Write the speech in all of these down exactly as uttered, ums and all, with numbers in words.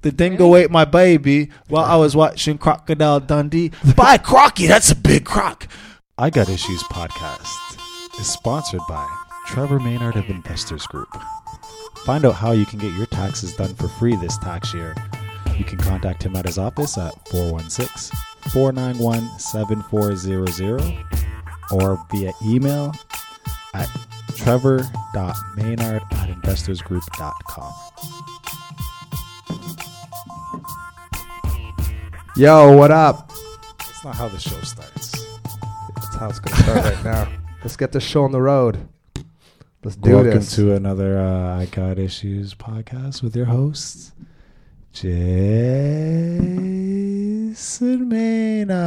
The dingo ate my baby while I was watching Crocodile Dundee. By Crocky, that's a big croc. I Got Issues podcast is sponsored by Trevor Maynard of Investors Group. Find out how you can get your taxes done for free this tax year. You can contact him at his office at four one six, four nine one, seven four zero zero or via email at trevor.maynard at investorsgroup dot com. Yo, what up? That's not how the show starts. That's how it's going to start right now. Let's get this show on the road. Let's do Welcome this. to another uh, I Got Issues podcast with your hosts, Jason Maynard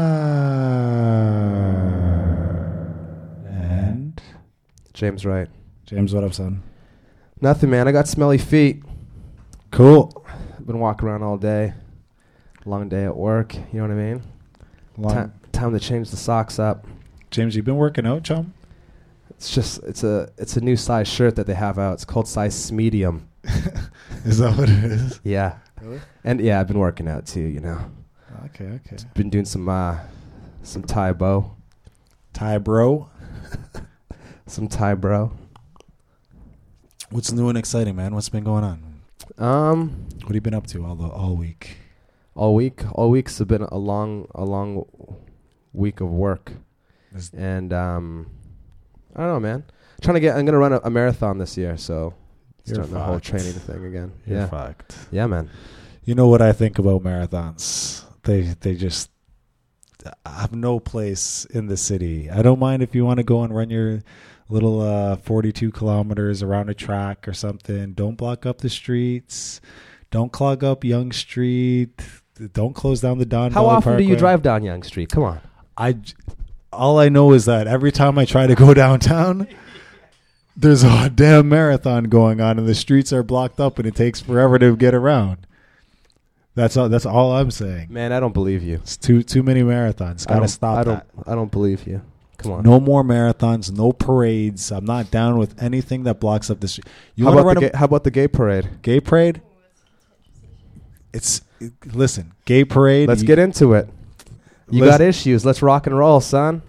and James Wright. James. What up, son? Nothing, man. I got smelly feet. Cool. I've been walking around all day. Long day at work. You know what I mean? Long. Time, time to change the socks up. James, you been working out, chum? It's just it's a it's a new size shirt that they have out. It's called size medium. Is that what it is? Yeah. Really? And yeah, I've been working out too. You know. Okay, okay. Been doing some uh, some Thai bow, Thai bro. some Thai bro. What's new and exciting, man? What's been going on? Um, What have you been up to all the all week? all week. All week's been a long a long week of work, Is- and um, I don't know, man. Trying to get. I'm gonna run a, a marathon this year, so You're starting the whole fucked. training thing again. You're yeah, fucked. yeah, man. You know what I think about marathons? They they just have no place in the city. I don't mind if you want to go and run your little uh, forty-two kilometers around a track or something. Don't block up the streets. Don't clog up Yonge Street. Don't close down the Don How Valley often do you Parkway. drive down Yonge Street? Come on. I j- all I know is that every time I try to go downtown, there's a damn marathon going on, and the streets are blocked up, and it takes forever to get around. That's all. That's all I'm saying. Man, I don't believe you. It's too too many marathons. I Gotta don't, stop I that. don't. I don't believe you. Come on. No more marathons. No parades. I'm not down with anything that blocks up the street. You how want to about run the a gay, how about the gay parade? gay parade? It's it, listen, gay parade. Let's you- get into it. You Let's- got issues. Let's rock and roll, son.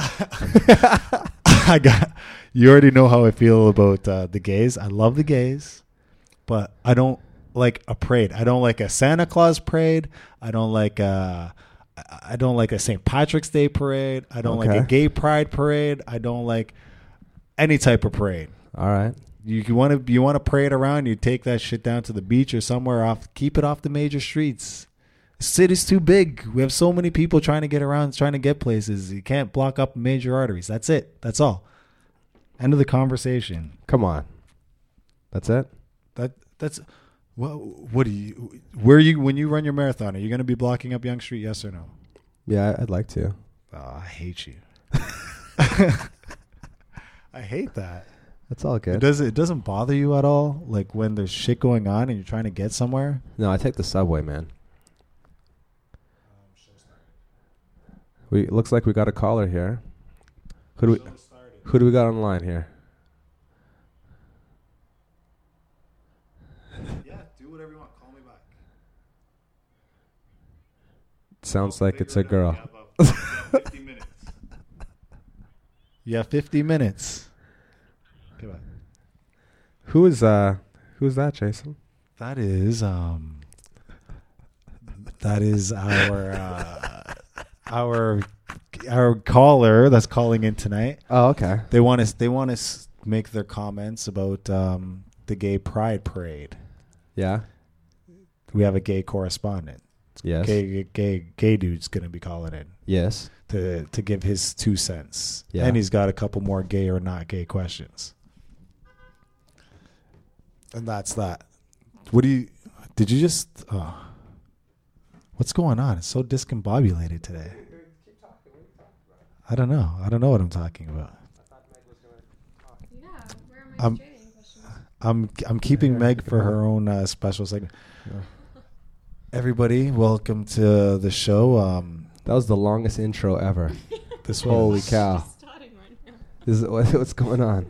I got. You already know how I feel about uh, the gays. I love the gays, but I don't like a parade. I don't like a Santa Claus parade. I don't like a. I don't like a Saint Patrick's Day parade. I don't like a Okay. gay pride parade. I don't like any type of parade. All right. You, you want to you want to parade around. You take that shit down to the beach or somewhere off. Keep it off the major streets. The city's too big. We have so many people trying to get around, trying to get places. You can't block up major arteries. That's it. That's all. End of the conversation. Come on. That's it. That that's what. What do you? Where you when you run your marathon? Are you going to be blocking up Yonge Street? Yes or no? Yeah, I'd like to. Oh, I hate you. I hate that. That's all It good. does. It doesn't bother you at all. Like when there's shit going on and you're trying to get somewhere. No, I take the subway, man. We it looks like we got a caller here. Who do we who do we got on the line here? Yeah, do whatever you want. Call me back. Sounds like it's a girl. fifty minutes. Yeah, fifty minutes. Come on. Who is uh who's that, Jason? That is um. That is our uh, our our caller that's calling in tonight. Oh, okay. They want us. They want us to make their comments about um, the gay pride parade. Yeah. We have a gay correspondent. Yes. Gay gay gay dude's gonna be calling in Yes. to to give his two cents. Yeah. And he's got a couple more gay or not gay questions. And that's that. What do you? Did you just? Oh, what's going on? It's so discombobulated today. I don't know. I don't know what I'm talking about. Yeah, where are my Um, trading questions? I'm I'm keeping Meg for her own uh, special segment. Everybody, welcome to the show. Um, That was the longest intro ever. this Holy was, cow. Just starting right now. This is what, what's going on?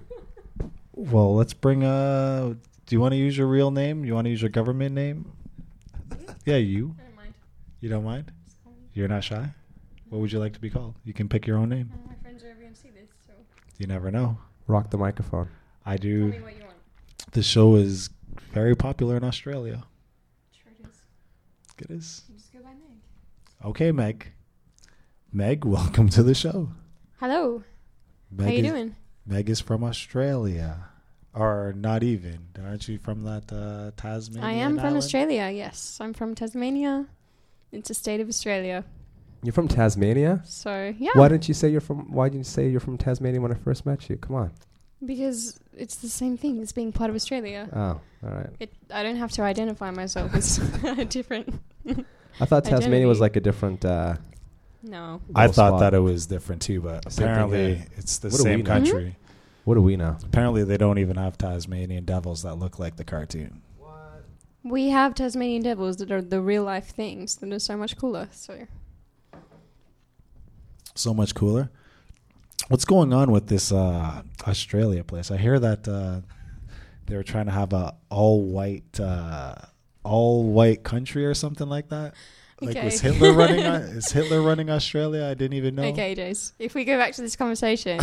Well, let's bring. Uh, do you want to use your real name? You want to use your government name? Yeah, you. I don't mind. You don't mind? Just call me. You're not shy? What would you like to be called? You can pick your own name. Uh, my friends are ever going to see this, so You never know. Rock the microphone. I tell do. me what you want. The show is very popular in Australia. Sure it is. It is. You just go by Meg. Okay, Meg. Meg, welcome to the show. Hello. Meg How you is, doing? Meg is from Australia. Or not even. Aren't you from that uh, Tasmania? I am from island? Australia, yes. I'm from Tasmania. It's a state of Australia. You're from Tasmania? So, yeah. Why didn't you say you're from? Why didn't you say you're from Tasmania when I first met you? Come on. Because it's the same thing as being part of Australia. Oh, all right. It. I don't have to identify myself as different. I thought Tasmania was Identity. like a different. Uh, No. I little thought spot. that it was different too, but Same thing apparently here. it's the What do we same know? country. What do we know? Apparently they don't even have Tasmanian devils that look like the cartoon. We have Tasmanian devils that are the real life things that are so much cooler. So So much cooler. What's going on with this uh, Australia place? I hear that uh, they were trying to have a all white, uh, all white country or something like that. Like Okay. was Hitler running? uh, is Hitler running Australia? I didn't even know. okay, Jace. If we go back to this conversation,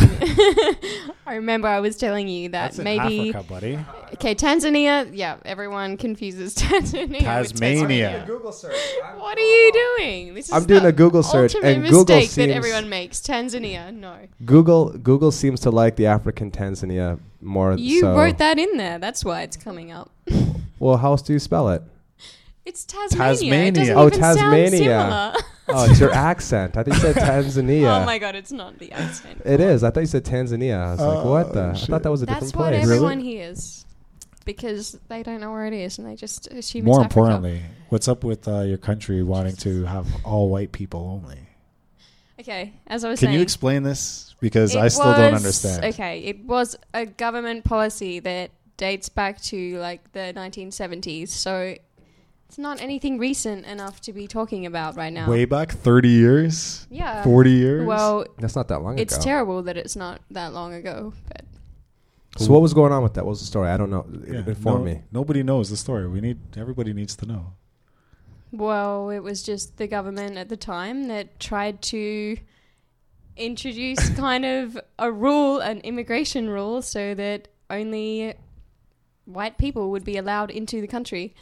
I remember I was telling you that That's in maybe Africa, buddy. okay, Tanzania. Yeah, everyone confuses Tanzania. Tasmania. With Tasmania. What are you doing? This is I'm doing the a Google search, ultimate and Google mistake seems that everyone makes. Tanzania, no. Google Google seems to like the African Tanzania more. You so. wrote that in there. That's why it's coming up. Well, how else do you spell it? It's Tasmania. It Tasmania. doesn't Oh, even Tasmania. sound similar. Oh, it's your accent. I think you said Tanzania. Oh my god, it's not the accent. It is. I thought you said Tanzania. I was like, Oh, what the? I shit. thought that was a That's different what place. Really? everyone hears. Because they don't know where it is and they just assume More it's Africa. importantly, what's up with uh, your country wanting to have all white people only? Okay, as I was Can saying. you explain this? Because it I still don't was- understand. Okay, it was a government policy that dates back to like the nineteen seventies. So it's not anything recent enough to be talking about right now. Way back thirty years? Yeah. forty years? Well, That's not that long it's ago. terrible that it's not that long ago. But So what was going on with that? What was the story? I don't know. Yeah, Inform no- me. Nobody knows the story. We need everybody needs to know. well, it was just the government at the time that tried to introduce kind of a rule, an immigration rule, so that only white people would be allowed into the country.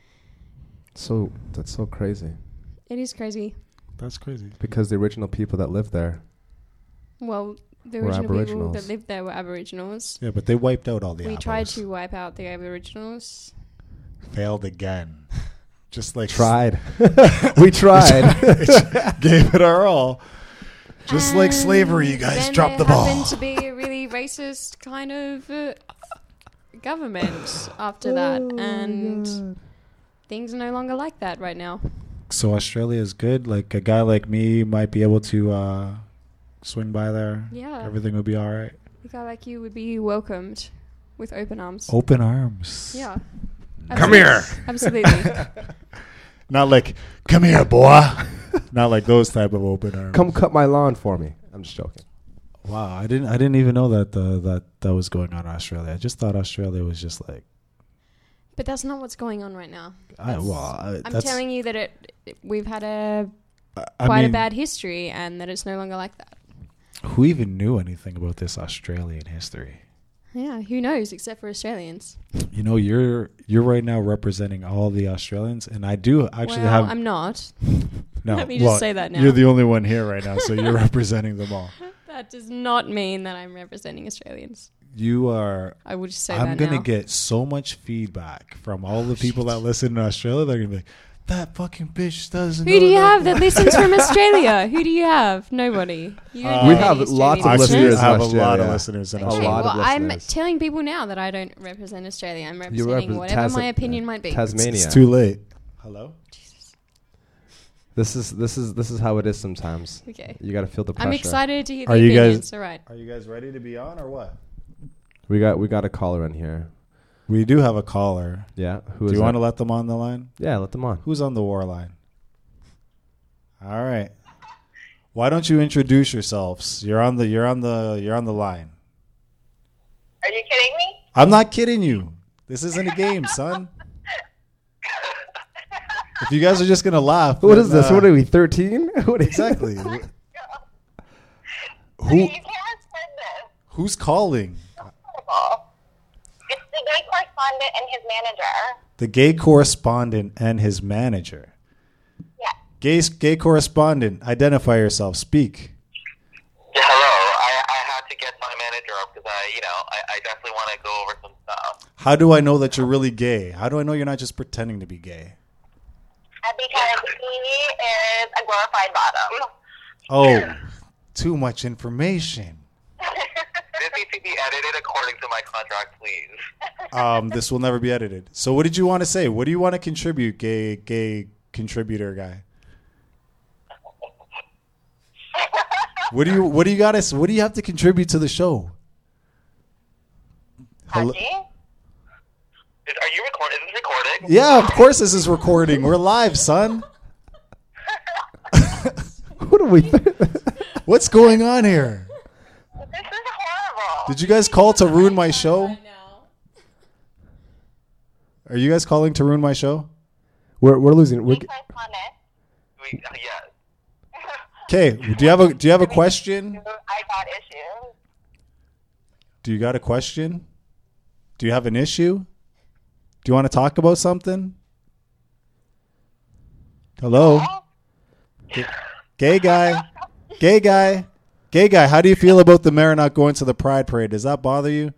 So that's so crazy. It is crazy. That's crazy. Because the original people that lived there. Well, the Were original people Aboriginals. that lived there were Aboriginals. Yeah, but they wiped out all the we tried apples. to wipe out the Aboriginals. Failed again. Just like Tried. we tried. Gave it our all. Just like And slavery, you guys then dropped the there ball. happened to be a really racist kind of uh, government after that, Oh and things are no longer like that right now. So Australia is good. Like a guy like me might be able to uh, swing by there. Yeah, Everything will be all right. a guy like you would be welcomed with open arms. Open arms. Yeah. Come Absolutely. here. Absolutely. Not like, come here, boy. Not like those type of open arms. Come cut my lawn for me. I'm just joking. Wow, I didn't. I didn't even know that uh, that that was going on in Australia. I just thought Australia was just like. But that's not what's going on right now. I, That's- well, I, I'm that's, telling you that it, it we've had a I- I quite mean, a bad history, and that it's no longer like that. Who even knew anything about this Australian history? Yeah, who knows? Except for Australians. You know, you're you're right now representing all the Australians, and I do actually well, have I'm not. no. Let me just well, say that now. You're the only one here right now, so you're representing them all. That does not mean that I'm representing Australians. You are. I would just say I'm that gonna now. get so much feedback from all the people that listen in Australia. They're gonna be like, "That fucking bitch doesn't." Who know do you have nothing." that listens from Australia? Who do you have? Nobody. You don't Uh, know We any have lots of Australian Actually, listeners I have in a lot of Australia. listeners in A Okay, Australia. lot of well, I'm listeners. telling people now that I don't represent Australia. I'm You representing represent whatever Tas- my opinion might be. Tasmania. It's too late. Hello. This is this is this is how it is sometimes. Okay. You got to feel the pressure. I'm excited to hear the Are you guys- opinions. All right. Are you guys ready to be on or what? We got we got a caller in here. We do have a caller. Yeah. Who Do is you want that? to let them on the line? Yeah, let them on. Who's on the war line? All right. Why don't you introduce yourselves? You're on the you're on the you're on the line. Are you kidding me? I'm not kidding you. This isn't a game, son. If you guys are just gonna laugh, What then, is this? uh, What are we, thirteen? What is exactly? You Who can't send this. who's calling? It's the gay correspondent and his manager. The gay correspondent and his manager. Yeah. Gay gay correspondent, identify yourself. Speak. Yeah, hello. I, I had to get my manager up because I, you know, I, I definitely want to go over some stuff. How do I know that you're really gay? How do I know you're not just pretending to be gay? Uh, because he is a glorified bottom. Oh, too much information. This needs to be edited according to my contract, please. Um, this will never be edited. So, what did you want to say? What do you want to contribute, gay gay contributor guy? What do you What do you got to What do you have to contribute to the show? Hello? Haji? Is, are you recording? Is this recording? Yeah, of course this is recording. We're live, son. What are we? What's going on here? This is horrible. Did you guys call to ruin my show? Are you guys calling to ruin my show? We're we're losing. We're, Gay correspondent. We, uh, yes. Okay, do you have a Do you have a question? I got issues. Do you got a question? Do you have an issue? Do you want to talk about something? Hello? Gay guy. Gay guy. Gay guy, how do you feel about the mayor not going to the Pride Parade? Does that bother you?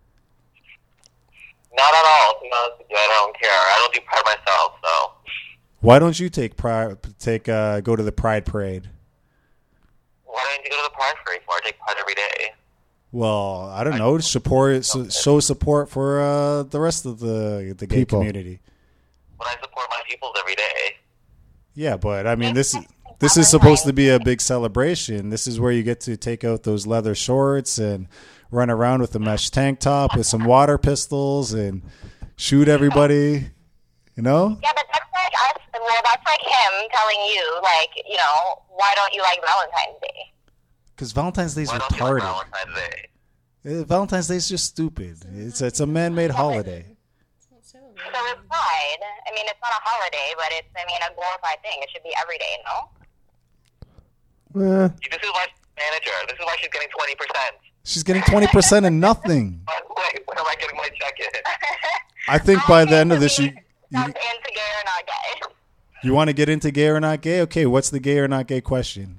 Not at all. To be honest with you, I don't care. I don't do pride myself, so. Why don't you take pride take uh go to the Pride Parade? Why don't you go to the pride parade for? I take pride every day. Well, I don't know. Support, so, show support for uh, the rest of the the gay People. community. But I support my peoples every day. Yeah, but I mean, this is this is supposed to be a big celebration. This is where you get to take out those leather shorts and run around with a mesh tank top with some water pistols and shoot everybody. You know? Yeah, but that's like us. Well, that's like him telling you, like, you know, why don't you like Valentine's Day? Because Valentine's Day is Why don't you like retarded. Valentine's Day? Uh, Valentine's Day is just stupid. It's it's a man-made holiday. So it's Pride. I mean, it's not a holiday, but it's, I mean, a glorified thing. It should be every day, no? eh, This is why she's manager. This is why she's getting twenty percent. She's getting twenty percent and nothing. Wait, when am I getting my check in? I think by the end of this, you you, Jump into gay or not gay. you want to get into gay or not gay? Okay, what's the gay or not gay question?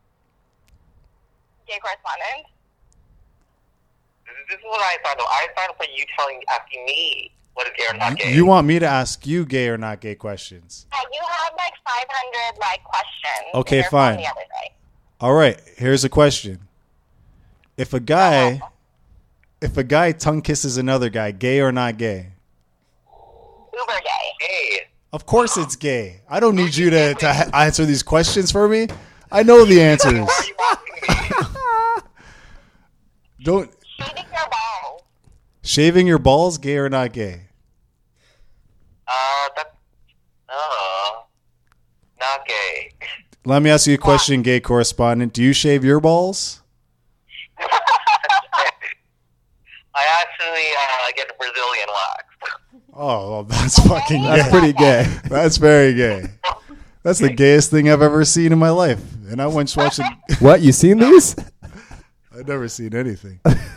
Gay correspondent. This is, this is what I signed up. I signed up for you telling, asking me what is gay or not gay. You want me to ask you gay or not gay questions? Yeah, you had like five hundred like questions. Okay, in your phone fine. The other day. All right, here's a question. If a guy if a guy tongue kisses another guy, gay or not gay? Uber gay. Hey, Of course it's gay. I don't need you to, to ha- answer these questions for me. I know the answers. why are you asking me? Don't Shaving your balls. shaving your balls, gay or not gay? Uh, that's, uh, not gay. Let me ask you a question, gay correspondent. Do you shave your balls? I actually uh, get a Brazilian wax. Oh, well, that's fucking that's gay. pretty gay. That's very gay. That's the gayest thing I've ever seen in my life. And I once watched it. What, you seen these? I've never seen anything.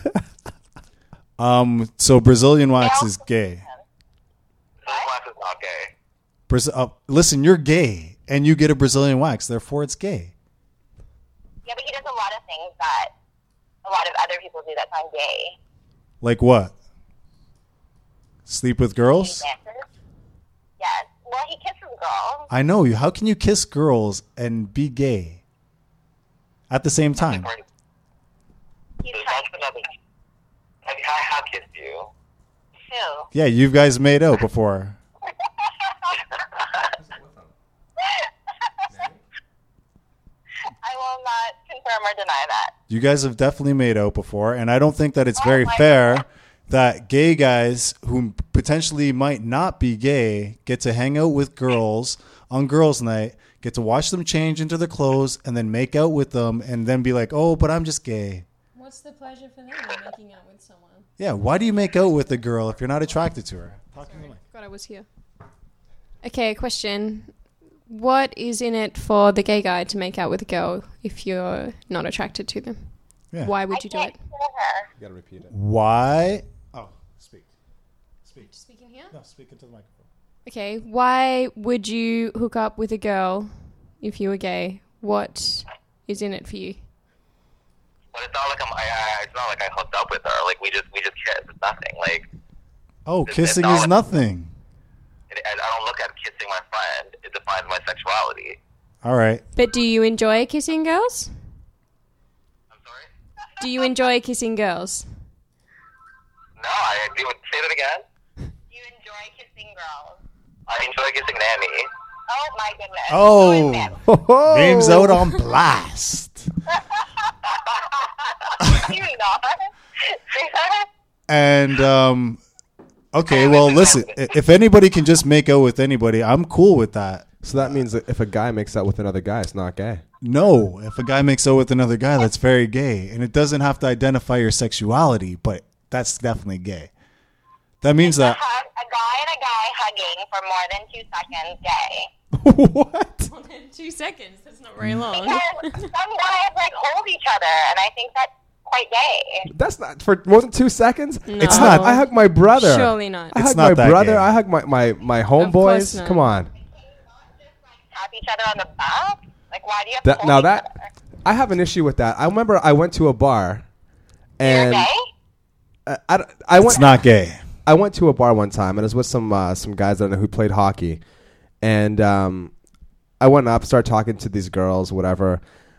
um. So Brazilian wax is gay. Brazilian wax is not gay. Braz- uh, listen, you're gay, and you get a Brazilian wax. Therefore, it's gay. Yeah, but he does a lot of things that a lot of other people do that's not gay. Like what? Sleep with girls? Dances. Yes. Well, he kisses girls. I know you. How can you kiss girls and be gay at the same time? He's So trying that's another. I, I have kissed you. to. Yeah, you guys made out before. I will not confirm or deny that. You guys have definitely made out before, and I don't think that it's very Oh my fair God. that gay guys who potentially might not be gay get to hang out with girls on girls' night, get to watch them change into their clothes, and then make out with them, and then be like, "Oh, but I'm just gay." What's the pleasure for them in making out with someone? Yeah, why do you make out with a girl if you're not attracted to her? Sorry, God, I was here. Okay, question. What is in it for the gay guy to make out with a girl if you're not attracted to them? Yeah. Why would I you do can't it? hear her. You gotta repeat it. Why? Oh, speak. Speak. Speaking here? No, speak into the microphone. Okay, why would you hook up with a girl if you were gay? What is in it for you? But it's not like I'm. I, I, it's not like I hooked up with her. Like we just we just kissed. It's nothing. Like Oh, It's- kissing it's is not- nothing. it, I I don't look at kissing my friend. It defines my sexuality. All right. But do you enjoy kissing girls? I'm sorry. Do you enjoy kissing girls? No, I do. Say that again. You enjoy kissing girls. I enjoy kissing Nanny. Oh my goodness. Oh. Who is that? Oh. Name's out on blast. you not? And um, okay, well, listen. i- If anybody can just make out with anybody, I'm cool with that. So that means that if a guy makes out with another guy, it's not gay. No, if a guy makes out with another guy, that's very gay, and it doesn't have to identify your sexuality, but that's definitely gay. That means a, that. hug, a guy and a guy hugging for more than two seconds, gay. What? More than two seconds. That's not very long. Because some guys like hold each other, and I think that's quite gay. That's not for more than two seconds. No. It's I hug, not- I hug my brother. Surely not. I It's hug not my that brother. gay. I hug my my my course homeboys. not. Come on. Tap each other on the back. Like, why do you have That, to hold now each that other? I have an issue with that. I remember I went to a bar, You're and gay? I, I, I went. It's not gay. I went to a bar one time, and it was with some uh, some guys I know who played hockey, and um, I went up, started talking to these girls, whatever.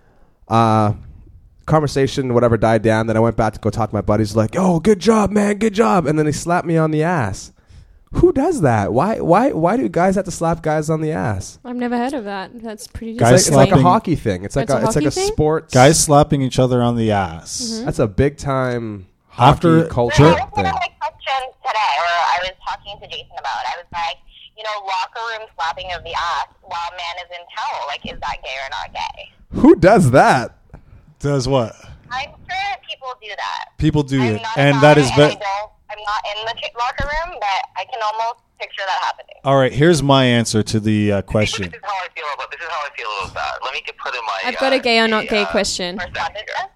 Uh, conversation, whatever, died down. Then I went back to go talk to my buddies, like, "Oh, good job, man, good job." And then he slapped me on the ass. Who does that? Why? Why? Why do guys have to slap guys on the ass? I've never heard of that. That's pretty Guys It's like, it's like a slapping- hockey thing. It's like That's a, a it's like a hockey thing? sports. Guys slapping each other on the ass. That's a big time After- hockey culture That was one thing. of my questions today, or I was talking to Jason about. I was like, you know, locker room slapping of the ass while man is in towel. Like, is that gay or not gay? Who does that? Does what? I'm sure people do that. People do I'm it, not and a that guy, is and ve- I don't, I'm not in the ch- locker room, but I can almost picture that happening. All right, here's my answer to the uh, question. This is how I feel about. This is how I feel about that. Let me get put in my. I've got uh, a gay or not the, gay uh, question. Or slapping us?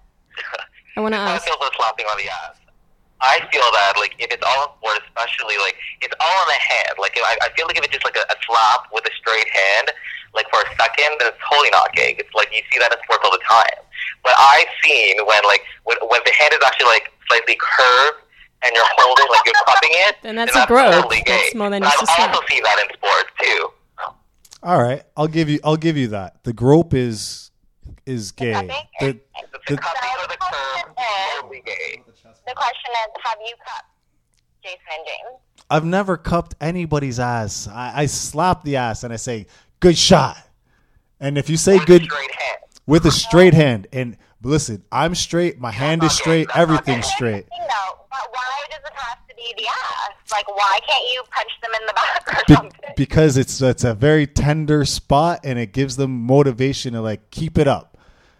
I want to This is how I ask. feel about slapping on the ass. I feel that like if it's all in sport, especially like it's all on the hand. Like if I, I feel like if it's just like a, a slap with a straight hand, like for a second, then it's totally not gay. It's like you see that in sports all the time. But I've seen when like when when the hand is actually like slightly curved and you're holding like you're cupping it, Then that's a grope. That's more than But just a I've also slap. seen that in sports too. All right, I'll give you. I'll give you that. The grope is is gay. cupping? The, The, the, cupping or the curve is totally gay. The question is, have you cupped Jason and James? I've never cupped anybody's ass. I, I slap the ass and I say, "Good shot." And if you say With a good straight hand. with a straight hand, and listen, I'm straight. My hand is straight. Everything's straight. You know, but why does it have to be the ass? Like, why can't you punch them in the back or Be- something? because it's it's a very tender spot, and it gives them motivation to like keep it up.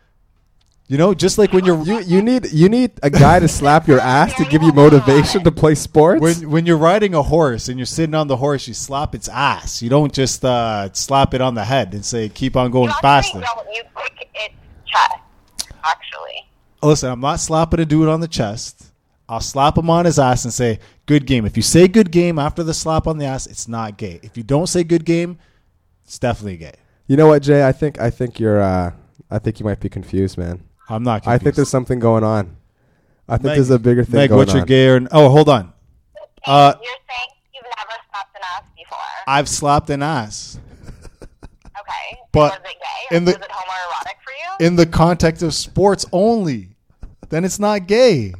You know, just like when you're You you need you need a guy to slap your ass to give you motivation to play sports. when when you're riding a horse and you're sitting on the horse, you slap its ass. You don't just uh, slap it on the head and say, "Keep on going you faster." actually don't. You kick its chest, actually. Listen, I'm not slapping a dude on the chest. I'll slap him on his ass and say, "Good game." If you say "good game" after the slap on the ass, it's not gay. If you don't say "good game," it's definitely gay. You know what, Jay? I think I think you're uh, I think you might be confused, man. I'm not I confused. think there's something going on. I think Meg- there's a bigger thing Meg, going what's your on. gay or oh, hold on. Uh, You're saying you've never slapped an ass before. I've slapped an ass Okay. but was it gay? in the- was it homoerotic for you? in the context of sports only. Then it's not gay.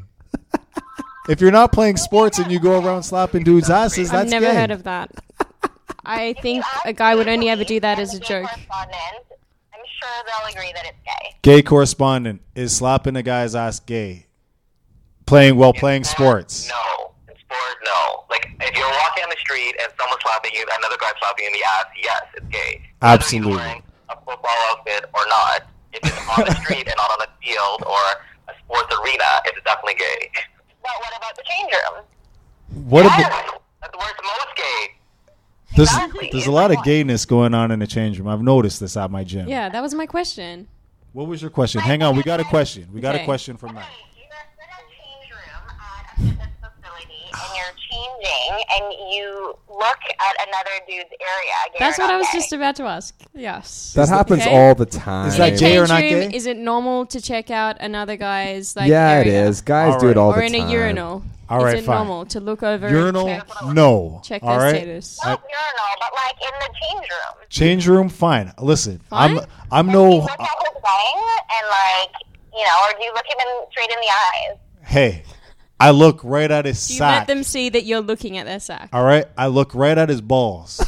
If you're not playing sports and you go around slapping dudes' asses, I've that's never gay. heard of that. I If think you ask a guy would me only to ever do believe that I'm as a gay joke. correspondent, I'm sure they'll agree that it's gay. Gay correspondent is slapping a guy's ass gay. Playing while playing sports. No. In sport, no. Like, if you're walking on the street and someone's slapping you, another guy's slapping you in the ass, yes, it's gay. Whether Absolutely. he's wearing a football outfit or not, if it's on the street and not on a field or a sports arena, it's definitely gay. But what about the change room? What Yes! about That's where it's most gay. There's Exactly. there's a It's lot of like, gayness going on in the change room. I've noticed this at my gym. Yeah, that was my question. What was your question? Hang on, we got a question. We got a Okay. question from Matt. You're in a change room at a fitness facility, and you're changing, and you look at another dude's area. Gay That's or what not I was gay. just about to ask. Yes. That happens okay? all the time. Is In that a gay or change not room, gay? is it normal to check out another guy's like yeah, it area? is. Guys All do it right. all Or the in time. a urinal. All is right, it fine. normal to look over Urinal? and check, No. check All their right. status? Not urinal, but like in the change room. Change room, fine. Listen, Fine? I'm I'm Do you no. look at his wang and like, you know, or do you look him in, straight in the eyes? Hey, I look right at his Do you sack. let them see that you're looking at their sack? All right, I look right at his balls,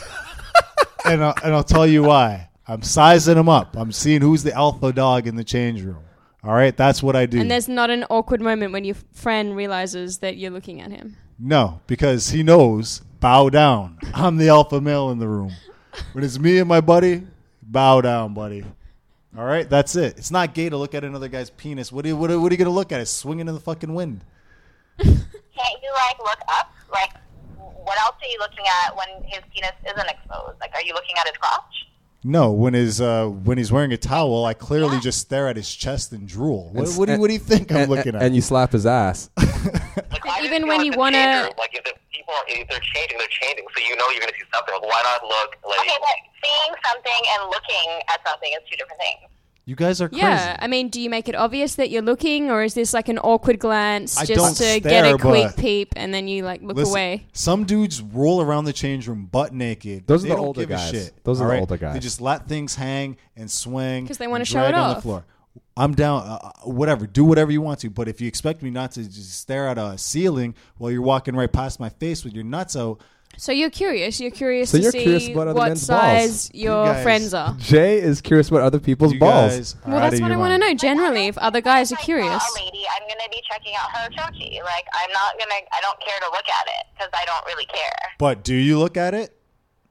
and I'll, and I'll tell you why. I'm sizing him up. I'm seeing who's the alpha dog in the change room. All right, that's what I do. And there's not an awkward moment when your friend realizes that you're looking at him. No, because he knows. Bow down. I'm the alpha male in the room. When it's me and my buddy, bow down, buddy. All right, that's it. It's not gay to look at another guy's penis. What are you, what are, what are you gonna look at? It's swinging in the fucking wind. Can't you like look up? Like, what else are you looking at when his penis isn't exposed? Like, are you looking at his crotch? No, when his uh, when he's wearing a towel, I clearly just stare at his chest and drool. What, And- what, do, you, what do you think I'm and, looking at? and you slap his ass. Like, I just even feel when like you the wanna- change room, like if the people, if they're changing, they're changing. So you know you're gonna see something. Like, why not look like? Okay, but seeing something and looking at something is two different things. You guys are crazy. Yeah, I mean, do you make it obvious that you're looking, or is this like an awkward glance I just don't to stare, get a quick but- peep and then you like look Listen, away? some dudes roll around the change room butt naked. Those are They the don't older give a guys. shit, Those are all the right? older guys. They just let things hang and swing 'Cause they wanna and show drag it on the off. floor. I'm down. Uh, whatever. Do whatever you want to. But if you expect me not to just stare at a ceiling while you're walking right past my face with your nuts out, So you're curious. You're curious So to you're see curious about other what men's size balls. your You guys- friends are. Jay is curious about other people's you balls. guys are Well, out that's of what I your want to mind. know generally. If other guys are If I saw curious, a lady, I'm gonna be checking out her chochi. Like, I'm not gonna. I don't care to look at it because I don't really care. But do you look at it?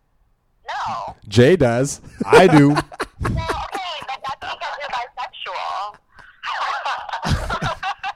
No. Jay does. I do. Well, okay, but that's because you're bisexual.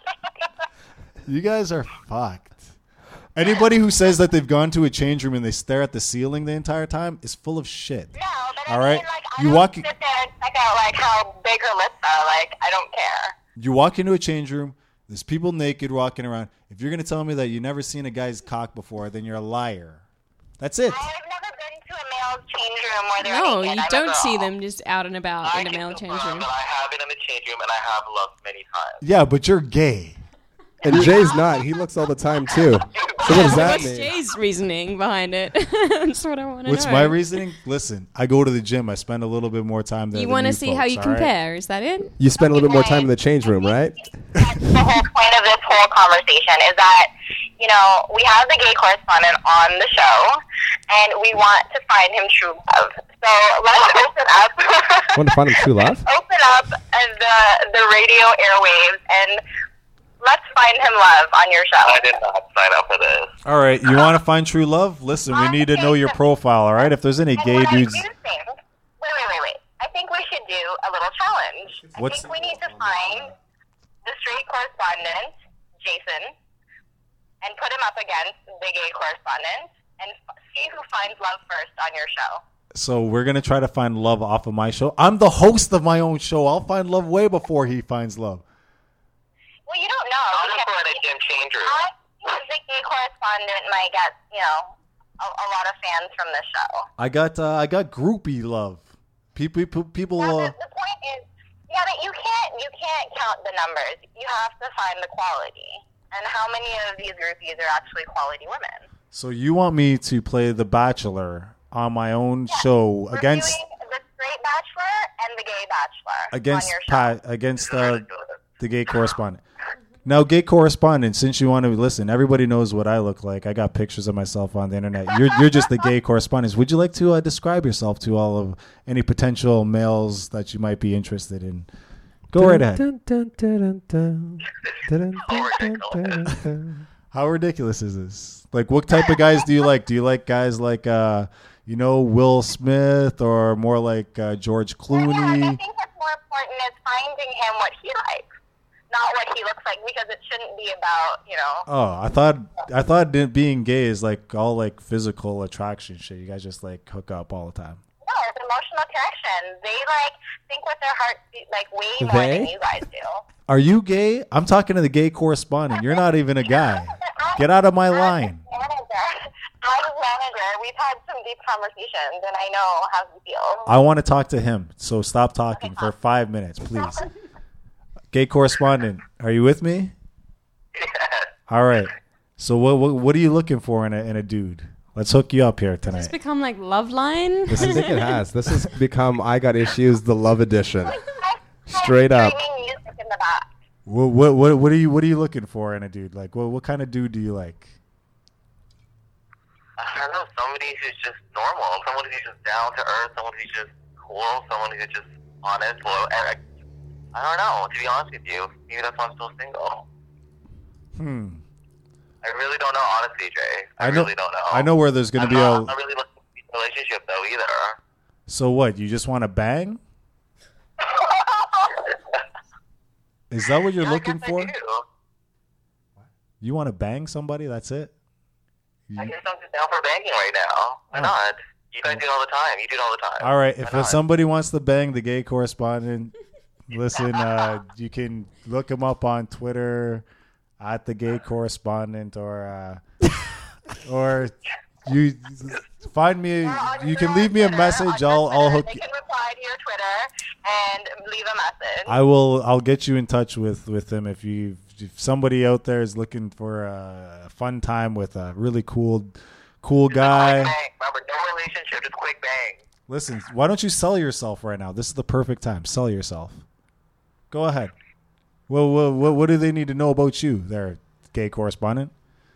You guys are fucked. Anybody who says that they've gone to a change room and they stare at the ceiling the entire time is full of shit. No, but I All mean, right. like, I You don't walk- sit there and check out like how big her lips are. Like, I don't care. You walk into a change room, there's people naked walking around. If you're going to tell me that you've never seen a guy's cock before, then you're a liar. That's it. I've never been to a male's change room where they're no, naked. you I'm a don't see girl. them just out and about I in a can male change confirm room. that I have been in the change room and I have loved many times. Yeah, but you're gay. And Jay's not. He looks all the time too. So what does that What's mean? Jay's reasoning behind it? That's what I want to know. What's my reasoning? Listen, I go to the gym. I spend a little bit more time there. You want to see how you compare? Is that it? You spend a little bit more time in the change room, right? That's the whole point of this whole conversation is that, you know, we have the gay correspondent on the show, and we want to find him true love. So let's open up. Want to find him true love? Open up uh, the the radio airwaves and let's find him love on your show. I did not sign up for this. All right, you want to find true love? Listen, we need to know your profile. All right, if there's any And gay what dudes, I do think, wait, wait, wait, wait. I think we should do a little challenge. What's- I think we need to find the straight correspondent, Jason, and put him up against the gay correspondent and f- see who finds love first on your show. so we're gonna try to find love off of my show. I'm the host of my own show. I'll find love way before he finds love. Well, you don't know. I'll just because go in a gym change room. I think the gay correspondent might get, you know, a, a lot of fans from this show. I got uh, I got groupie love. People people. Now, Uh, the, the point is, yeah, but you can't you can't count the numbers. You have to find the quality. And how many of these groupies are actually quality women? so you want me to play The Bachelor on my own show We're against doing the straight bachelor and the gay bachelor against on your show. Pat against uh, the gay correspondent. Now, gay correspondent, since you want to listen, everybody knows what I look like. I got pictures of myself on the internet. You're you're just the gay correspondent. Would you like to uh, describe yourself to all of any potential males that you might be interested in? Go right ahead. Dun, dun, dun, dun, dun, dun, dun, dun, dun. How ridiculous is this? Like, what type of guys do you like? Do you like guys like, uh, you know, Will Smith or more like uh, George Well, yeah, I Clooney? think what's more important is finding him what he likes, not what he looks like because it shouldn't be about, you know. Oh, I thought I thought that being gay is like all like physical attraction shit. You guys just like hook up all the time. No, it's emotional connection. They like think with their heart like way more They? than you guys do. Are you gay? I'm talking to the gay correspondent. You're not even a guy. Get out of my line. I'm his manager. I'm his manager. We've had some deep conversations, and I know how he feels. I want to talk to him. So stop talking for five minutes, please. Gay correspondent, are you with me? All right. So what what, what are you looking for in a in a dude? Let's hook you up here It's tonight. become like Love Line. This I think it has. This has become I Got Issues, the love edition. Straight up. Screaming music in the back. What, what what what are you what are you looking for in a dude? Like what what kind of dude do you like? I don't know, somebody who's just normal, someone who's just down to earth, someone who's just cool, someone who's just honest. Well, I, I don't know, to be honest with you. Maybe that's why I'm still single. Hmm. I really don't know, honestly, Jay. I, I know, really don't know. I know where there's going I'm to be not, a. I'm not really looking for a relationship, though, either. So what? You just want to bang? Is that what you're Yeah, looking I guess for? I do. You want to bang somebody? That's it? You- I guess I'm just down for banging right now. Why Oh. not? You guys do it all the time. You do it all the time. All right. Why If not? somebody wants to bang the gay correspondent, listen. Uh, you can look him up on Twitter at the gay correspondent, or uh, or you find me. You can leave me a message. I'll I'll hook. They can reply to your Twitter and leave a message. I will. I'll get you in touch with with them if you. If somebody out there is looking for a fun time with a really cool, cool Quick guy. bang. Remember, no relationship, just quick bang. Listen, why don't you sell yourself right now? This is the perfect time. Sell yourself. Go ahead. Well, what, what, what do they need to know about you, there, gay correspondent?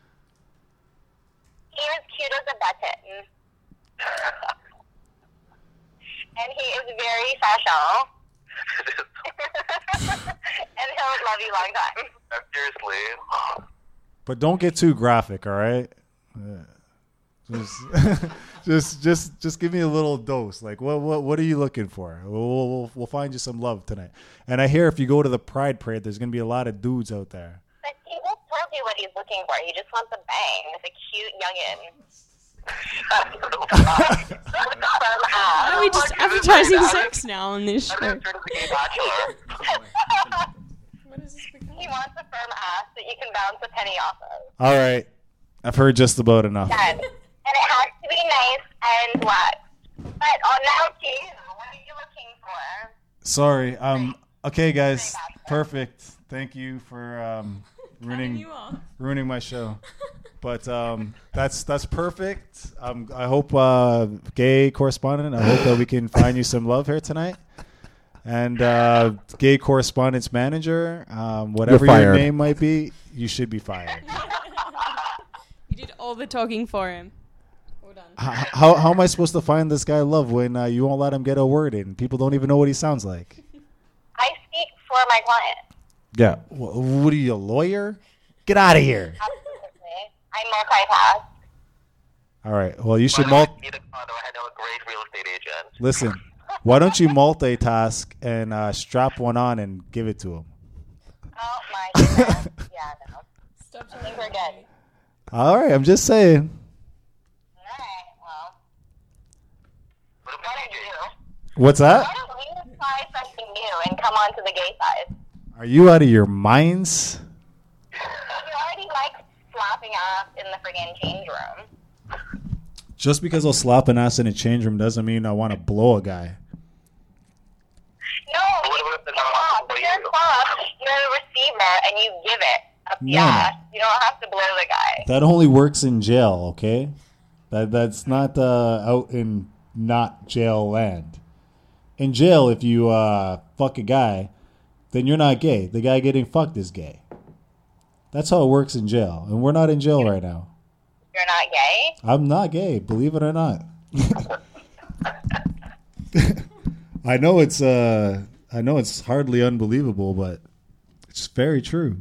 He is cute as a button. And he is very special. And he'll love you long time. Seriously. But don't get too graphic, all right? Uh, just, just, just, just give me a little dose. Like, what, what, what are you looking for? We'll, we'll, we'll find you some love tonight. And I hear if you go to the Pride Parade, there's gonna be a lot of dudes out there. But he just told you what he's looking for. He just wants a bang with a cute youngin. Why are we just advertising sex now on this I'm show? as good as the gay bachelor. What is this become? He wants a firm ass that you can bounce a penny off of. All right, I've heard just about enough. Done. And it has to be nice and waxed. But on now to you. What are you looking for? Sorry. Um. Okay, guys. Perfect. Thank you for um, ruining You are. ruining my show. But um, that's that's perfect. Um, I hope uh, gay correspondent. I hope that we can find you some love here tonight. And uh, gay correspondence manager, um, whatever You're your fired. name might be, you should be fired. You did all the talking for him. Well done. H- how how am I supposed to find this guy love when uh, you won't let him get a word in? People don't even know what he sounds like. I speak for my client. Yeah. Wh- What are you, a lawyer? Get out of here. Absolutely. I multitask. All right. Well, you should By the way, multi. I need a condo. I know a great real estate agent. Listen. Why don't you multitask and uh, strap one on and give it to him? Oh my goodness. Yeah, no. Stop I think we're good. All right. I'm just saying. Alright, well. What Why about don't you, you? What's that? Why don't we try something new and come on to the gay side? Are you out of your minds? You already like slapping ass in the friggin' change room. Just because I'll slap an ass in a change room doesn't mean I want to blow a guy. No, What you, about the you're non- not. what do You're you do? a You're a receiver and you give it up the No. ass. You don't have to blow the guy. That only works in jail, okay? That that's not uh, out in not jail land. In jail, if you uh, fuck a guy, then you're not gay. The guy getting fucked is gay. That's how it works in jail, and we're not in jail right now. You're not gay? I'm not gay, believe it or not. I know it's uh, I know it's hardly unbelievable, but it's very true.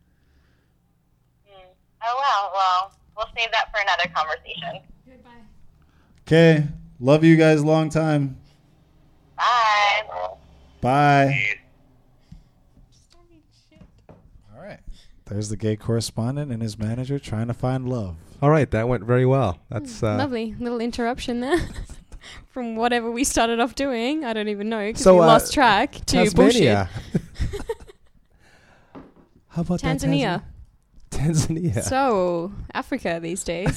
Hmm. Oh, well, well, we'll save that for another conversation. Goodbye. Okay, love you guys long time. Bye. Uh, Bye. geez. Stop eating shit. There's the gay correspondent and his manager trying to find love. All right, that went very well. That's uh, Lovely little interruption there from whatever we started off doing. I don't even know because So, we uh, lost track to Tasmania. How about that Tanzania. Tanzania. So Africa these days.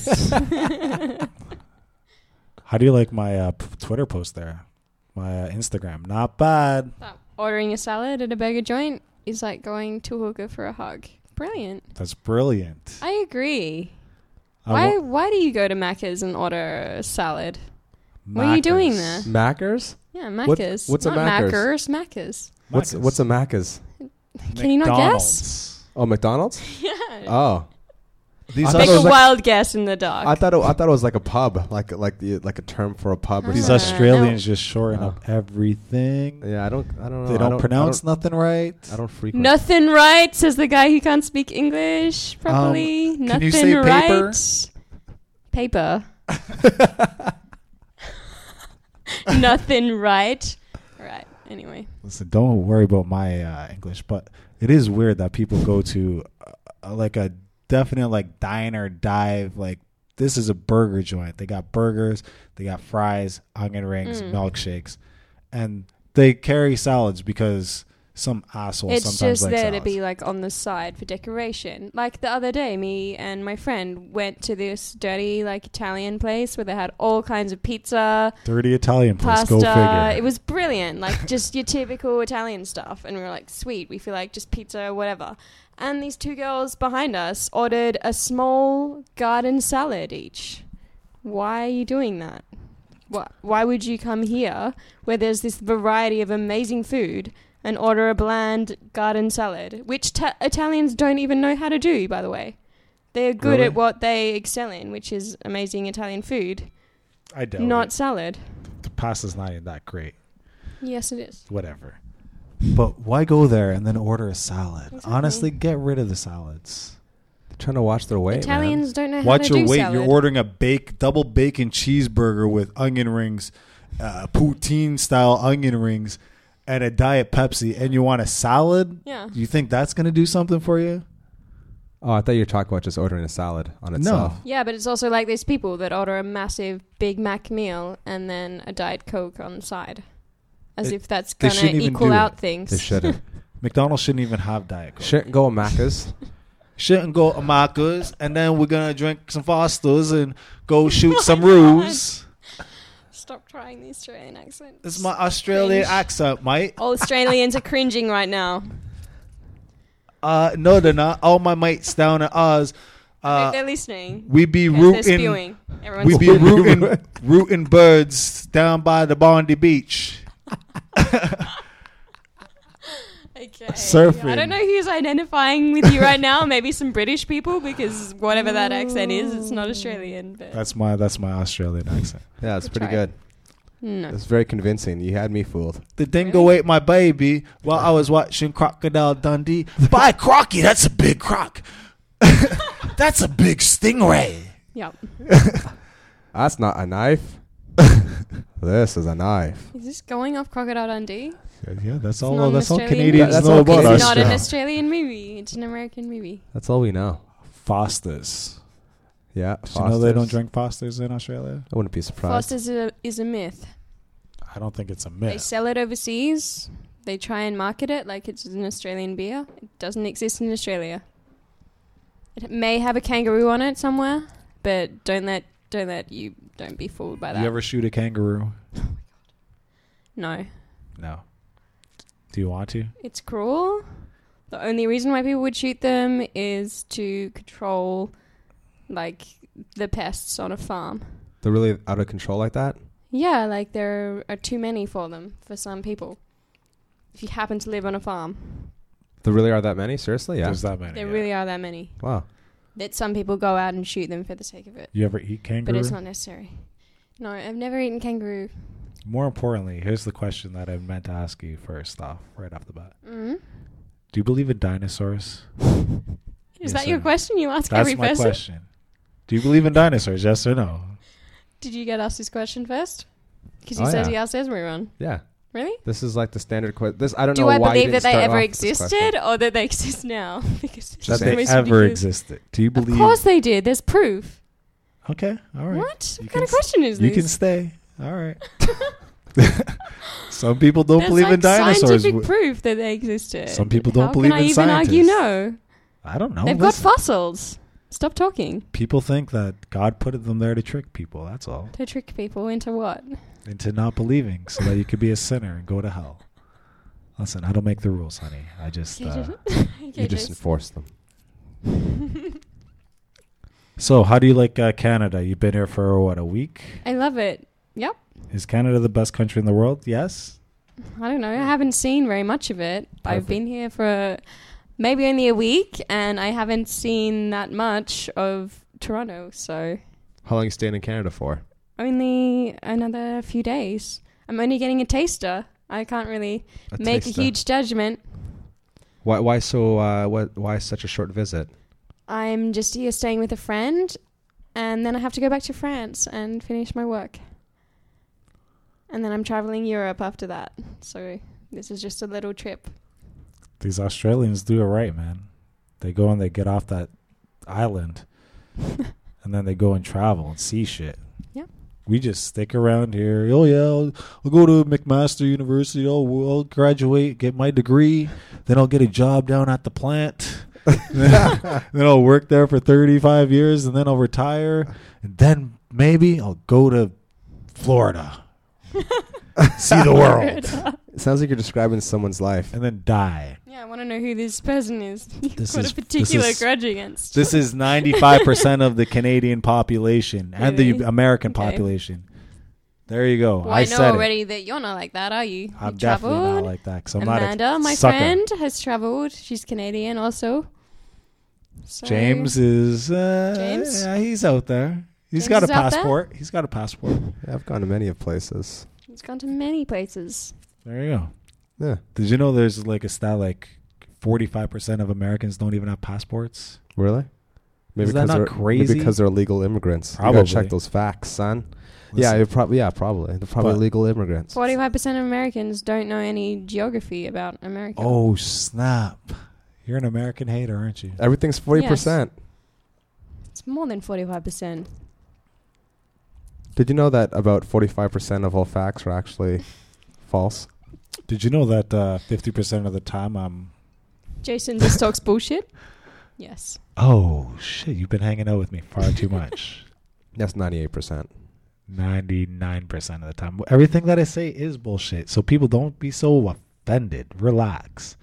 How do you like my uh, p- Twitter post there? My uh, Instagram. Not bad. Ordering a salad at a burger joint is like going to a hooker for a hug. Brilliant. That's brilliant. I agree. I Why wa- why do you go to Macca's and order a salad? What are you doing Macca's. there? Maccas? Yeah, What- Macca's. what's a Not Macca's? Macca's, Macca's. What's Macca's. what's a Macca's? Can you not guess? McDonald's. Oh, McDonald's? Yeah. Oh, These I are thought Make it was a like- wild guess in the dark. I thought it, I thought it was like a pub, like like the like a term for a pub or these Uh, something. Australians just shorten Oh. up everything. Yeah, I don't I don't know. They I don't pronounce I don't, nothing right. I don't frequent. Nothing right, says the guy who can't speak English properly. Um, can Nothing you say paper? right. Paper. Nothing right. Right. Anyway. Listen, don't worry about my uh, English, but it is weird that people go to uh, like a definite like diner dive. Like this is a burger joint. They got burgers, they got fries, onion rings, Mm. milkshakes, and they carry salads because some asshole It's sometimes just likes there salads. to be like on the side for decoration. Like the other day, me and my friend went to this dirty like Italian place where they had all kinds of pizza, Dirty Italian place. pasta. Go figure. It was brilliant, like just your typical Italian stuff. And we were like, sweet, we feel like just pizza, whatever. And these two girls behind us ordered a small garden salad each. Why are you doing that? Why, why would you come here where there's this variety of amazing food and order a bland garden salad, which ta- Italians don't even know how to do, by the way. They're good Really? at what they excel in, which is amazing Italian food, I doubt not it. salad. The pasta's not even that great. Yes, it is. Whatever. But why go there and then order a salad? Exactly. Honestly, get rid of the salads. They're trying to watch their weight. Italians don't know how Watch to your do weight. salad. You're ordering a bake double bacon cheeseburger with onion rings, uh, poutine style onion rings, and a Diet Pepsi, and you want a salad? Yeah. You think that's going to do something for you? Man. Oh, I thought you were talking about just ordering a salad on itself. Yeah, but it's also like there's people that order a massive Big Mac meal and then a Diet Coke on the side. As It- if that's they going to shouldn't even equal do it. out things. They shouldn't. McDonald's shouldn't even have Diet Coke. Shouldn't go Macca's. Shouldn't go to Macca's, and then we're going to drink some Fosters and go shoot Oh some my roos. Stop trying the Australian accent. It's my Australian Cringe. accent, mate. All Australians are cringing right now. Uh, no, they're not. All my mates down at ours, I uh, hope they're listening. we be 'Cause they're rooting. spewing. Everyone's We be spewing. rooting, rooting birds down by the Bondi Beach. Okay. Surfing. I don't know who's identifying with you right now. Maybe some British people, because whatever that accent is, it's not Australian. But That's my that's my Australian accent. Yeah, it's Good pretty try. good. no. It's very convincing. You had me fooled. The dingo ate my baby while I was watching Crocodile Dundee. By crocky, that's a big croc. That's a big stingray. Yep. That's not a knife. This is a knife. Is this going off Crocodile Dundee? Yeah, that's It's all. not an That's all Australian Canadians movie. know That's all about It's Australia. not an Australia. Australian movie. It's an American movie. That's all we know. Fosters. Yeah. Did you know they don't Fosters. drink Fosters in Australia? I wouldn't be surprised. Foster's is a, is a myth. I don't think it's a They myth. sell it overseas. They try and market it like it's an Australian beer. It doesn't exist in Australia. It may have a kangaroo on it somewhere, but don't let don't let you don't be fooled by that. You ever shoot a kangaroo? No. No. Do you want to? It's cruel. The only reason why people would shoot them is to control, like, the pests on a farm. They're really out of control like that? Yeah, like there are too many for them, for some people. If you happen to live on a farm, There really are that many? Seriously? Yeah. There's that many. there yeah. really are that many. Wow. That some people go out and shoot them for the sake of it. You ever eat kangaroo? But it's not necessary. No, I've never eaten kangaroo. More importantly, here's the question that I meant to ask you first off, right off the bat. Mm-hmm. Do you believe in dinosaurs? Is Yes that or your no? question you ask That's every my person? question. Do you believe in dinosaurs? Yes or no? Did you get asked this question first? Because he Oh, says yeah. he asked everyone. Yeah. Really? This is like the standard question. This I don't Do know I why you believe that didn't they start ever off with this existed question. or that they exist now? Because it's That just the they most ever ridiculous. existed. Do you Of believe? course they did. There's proof. Okay. All right. What? You What can kind of s- question is You this? can stay. All right. Some people don't There's believe like in dinosaurs. scientific W- proof that they existed. Some people don't How believe can I in even argue scientists. no? I don't know. They've Listen. got fossils. Stop talking. People think that God put them there to trick people. That's all. To trick people into what? Into not believing, so that you could be a sinner and go to hell. Listen, I don't make the rules, honey. I just. Okay, Uh, just- You okay, just just- enforce them. so, how do you like uh, Canada? You've been here for what, a week? I love it. Yep. Is Canada the best country in the world? Yes. I don't know. I haven't seen very much of it. I've Perfect. been here for maybe only a week, and I haven't seen that much of Toronto. So How long you staying in Canada for? only another few days. I'm only getting a taster. I can't really A make taster. a huge judgment. Why? Why so? Uh, what? Why such a short visit? I'm just here staying with a friend, and then I have to go back to France and finish my work. And then I'm traveling Europe after that. So this is just a little trip. These Australians do it right, man. They go and they get off that island, and then they go and travel and see shit. Yep. We just stick around here. Oh yeah, I'll, I'll go to McMaster University. Oh, I'll graduate, get my degree, then I'll get a job down at the plant. then I'll work there for thirty-five years, and then I'll retire, and then maybe I'll go to Florida, see the world, It sounds like you're describing someone's life. and then die. Yeah, I want to know who this person is. You've This got is- a particular this is- grudge against. This is ninety-five percent of the Canadian population and the Really? American Okay. population. There you go. well, I, I know said already that you're not like that, are you? it. I'm you definitely traveled. not like that. 'Cause I'm not a Amanda, my sucker. friend, has traveled. She's Canadian also. So James is. Uh, James? Yeah, he's out there. He's James got a is out there? passport. He's got a passport. Yeah, I've gone to many of places. He's gone to many places. There you go. Yeah. Did you know there's like a stat like forty-five percent of Americans don't even have passports? Really? Maybe Is that because not they're crazy? Maybe because they're illegal immigrants. You Probably. gotta check those facts, son. yeah, Listen, you're probably. Yeah, probably. They're probably But- illegal immigrants. Forty-five percent of Americans don't know any geography about America. Oh snap! You're an American hater, aren't you? Everything's forty percent. It's more than forty-five percent. Did you know that about forty-five percent of all facts are actually false? Did you know that uh, fifty percent of the time I'm... Jason just talks bullshit. Yes. Oh, shit, you've been hanging out with me far too much. That's ninety-eight percent. ninety-nine percent of the time. Everything that I say is bullshit. So people don't be so offended. Relax.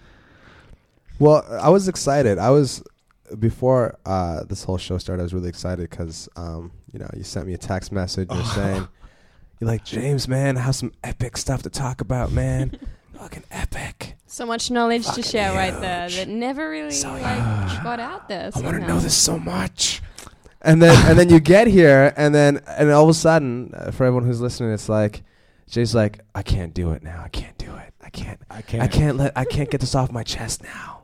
Well, I was excited. I was before uh, this whole show started. I was really excited because um, you know, you sent me a text message. You're saying you're like, James, man, I have some epic stuff to talk about, man. Fucking epic. So much knowledge to Fucking share right there huge. that never really So like huge. got out there. I want to somehow. know this so much. And then and then you get here, and then and all of a sudden, uh, for everyone who's listening, it's like Jay's like, I can't do it now. I can't do it. I can't. I can't. I can't let. I can't get this off my chest now.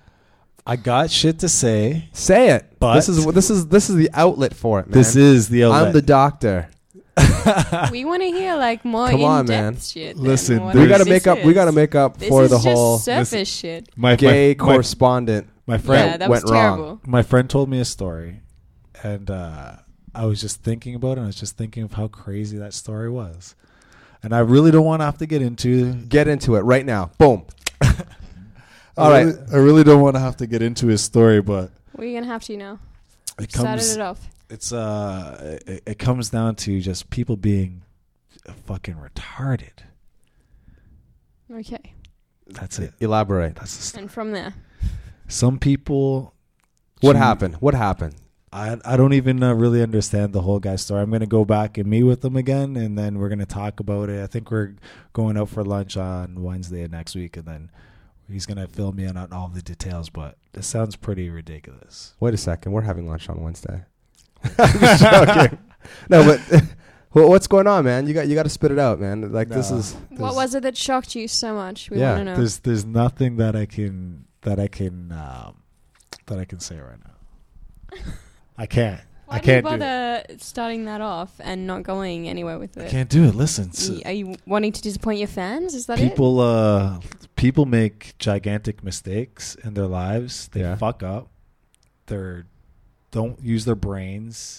I got shit to say. Say it. But- this is this is this is the outlet for it, man. This is the outlet. I'm the doctor. We want to hear like more Come on, in-depth man. shit. Listen, than what There's- We got to this make up. We is. got to make up This for is the just whole surface shit. my, gay my, my, correspondent. my friend. Yeah, that was went wrong. terrible. My friend told me a story, and uh, I was just thinking about it. And I was just thinking of how crazy that story was, and I really don't want to have to get into. Get into it right now. Boom. All right, I really don't want to have to get into his story, but We're gonna have to now. it Started comes. it off. It's uh, it, it comes down to just people being fucking retarded. Okay, That's it. Elaborate. That's the st- and from there, some people. What Gee, happened? What happened? I I don't even uh, really understand the whole guy's story. I'm gonna go back and meet with him again, and then we're gonna talk about it. I think we're going out for lunch on Wednesday of next week, and then he's gonna fill me in on all the details. But it sounds pretty ridiculous. Wait a second. We're having lunch on Wednesday. I'm just joking. No, but well, what's going on, man? You got you got to spit it out, man. Like this No. is. what There's- was it that shocked you so much? We Yeah, want to know. There's there's nothing that I can that I can um, that I can say right now. I can't. Why I can't do do you bother starting that off and not going anywhere with I it? can't do it. Listen, so Y- Are you wanting to disappoint your fans? Is that people uh people make gigantic mistakes in their lives. They Yeah. fuck up. They don't use their brains,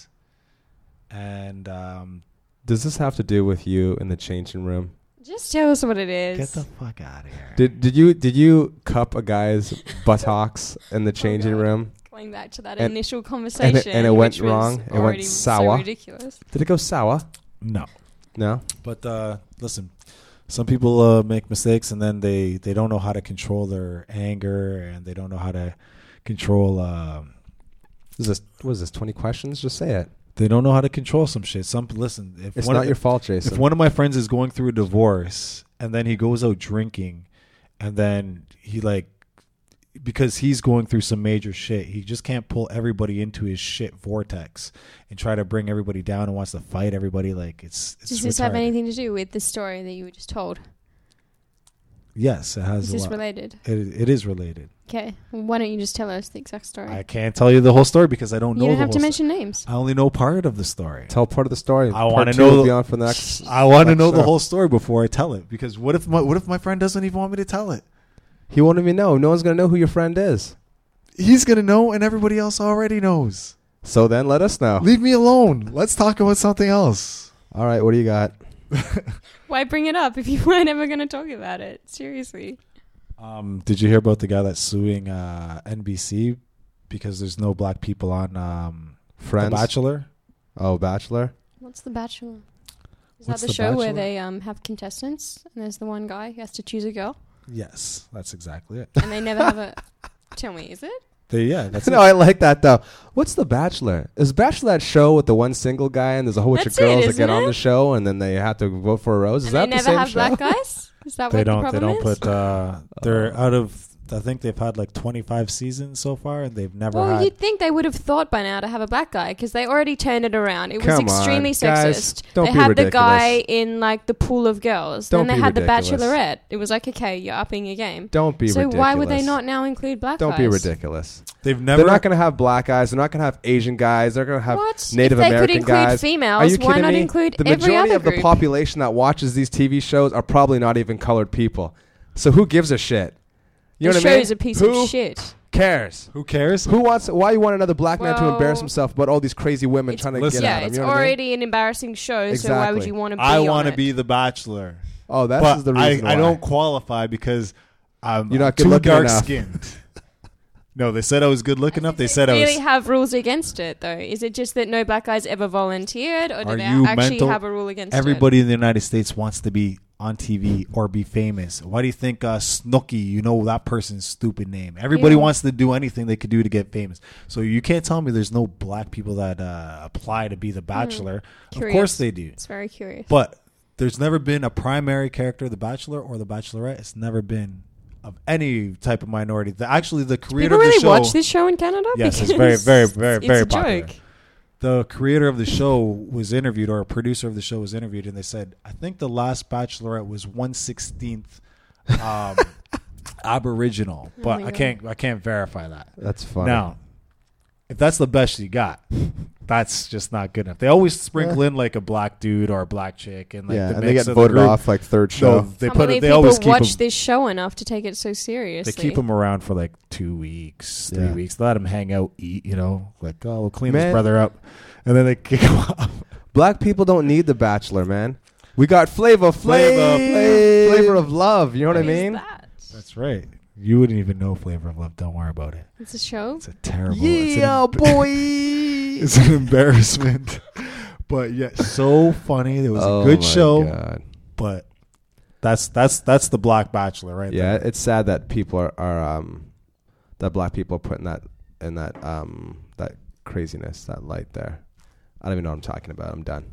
and um, Does this have to do with you in the changing room? it? Just tell us what it is. get the fuck out of here. Did did you did you cup a guy's buttocks in the changing God. room? Going back to that And- initial conversation, and it- and it went which was wrong? It went already sour? So ridiculous. Did it go sour? No, No. but uh, listen, some people uh, make mistakes, and then they they don't know how to control their anger, and they don't know how to control. Um, Is this what is this? Twenty questions? Just say it. they don't know how to control some shit. Some listen. If It's one not of, your fault, Jason. If one of my friends is going through a divorce and then he goes out drinking and then he like because he's going through some major shit, he just can't pull everybody into his shit vortex and try to bring everybody down and wants to fight everybody. Like it's, it's Does this have retarded. anything to do with the story that you were just told? Yes, it has Is a this lot. related? It, it is related. Okay. Well, why don't you just tell us the exact story? I can't tell you the whole story because I don't you know don't the have whole to sto- mention names. I only know part of the story. Tell part of the story. I Part wanna two know will the- be on for the next. I want to next know the show. whole story before I tell it because what if my what if my friend doesn't even want me to tell it? He won't even know. No one's gonna know who your friend is. He's gonna know, and everybody else already knows. So then let us know. Leave me alone. Let's talk about something else. All right. What do you got? Why bring it up if you weren't ever going to talk about it? Seriously. Um, did you hear about the guy that's suing uh, N B C because there's no black people on um, Friends. The Bachelor? Oh, Bachelor. What's The Bachelor? Is What's that the, The show where Bachelor? they um have contestants and there's the one guy who has to choose a girl Yes, that's exactly it. and they never have a... Tell me, is it? They, yeah, that's no, it. I like that though. What's The Bachelor? Is Bachelor that show with the one single guy and there's a whole bunch That's of girls it, that get isn't on it? the show and then they have to vote for a rose? Is and that they the never same have show? black guys? Is that They what the don't. They problem don't is? put. Uh, they're out of. I think they've had like twenty-five seasons so far, and they've never Well, had. you'd think they would have thought by now to have a black guy because they already turned it around. It was Come on, extremely guys, sexist. don't they be had ridiculous. the guy in like the pool of girls. Don't then they be had ridiculous. the Bachelorette. It was like, okay, you're upping your game. Don't be so ridiculous. why would they not now include black Don't guys? be ridiculous. They've never. They're not going to have black guys. They're not going to have Asian guys. They're going to have What? Native if they American could include guys. females, Are you why kidding not me? include the every majority other of the group? population that watches these T V shows are probably not even colored people. So who gives a shit? You the know what I mean? show's a piece Who of shit. cares? Who cares? Who wants? Why you want another black man to Well, embarrass himself about all these crazy women It's- trying to listen, get Yeah, at him? it's You know what I mean? already an embarrassing show, so why would Exactly. you want to be I on want to it? be the Bachelor. Oh, that's but the reason I, I why. don't qualify because I'm You're not too good-looking dark enough. skinned. No, they said I was good looking enough. They said I really was. have rules against it, though. Is it just that no black guys ever volunteered, or do Are they you actually mental? have a rule against Everybody in the United States wants to be on T V or be famous. Why do you think uh, Snooki, you know that person's stupid name? Everybody Ew. wants to do anything they could do to get famous. So you can't tell me there's no black people that uh, apply to be the Bachelor. Of Hmm. Curious. course they do. it? It's very curious. But there's never been a primary character of the Bachelor or the Bachelorette. It's never been of any type of minority. The, actually, the creator People of the really show. watch this show in Canada? Yes, it's Because very, very, very, it's very a popular. joke. The creator of the show was interviewed, or a producer of the show was interviewed, and they said, I think the last Bachelorette was one sixteenth um, Aboriginal, Oh but my I God. can't I can't verify that. That's funny. Now, if that's the best you got, that's just not good enough. They always sprinkle in like a black dude or a black chick, and like yeah, the and they mix get of the voted group. off like third No, show. they How put many it. They people always keep watch them. this show enough to take it so seriously? They keep them around for like two weeks, three Yeah. weeks. Let them hang out, eat. You know, like oh, we'll clean Man. this brother up, and then they kick him off. Black people don't need the Bachelor, man. We got Flavor Flav, Flavor Flav. flavor of love. You know what I What is mean? that? That's right. You wouldn't even know Flavor of Love. Don't worry about it. It's a show? It's a terrible. it's an Yeah, em- boy. It's an embarrassment. But yeah, so funny. It was Oh a good my show. God. But that's that's that's the Black Bachelor, right? Yeah, there. it's sad that people are, are um that black people are putting that in that um that craziness, that light there. I don't even know what I'm talking about. I'm done.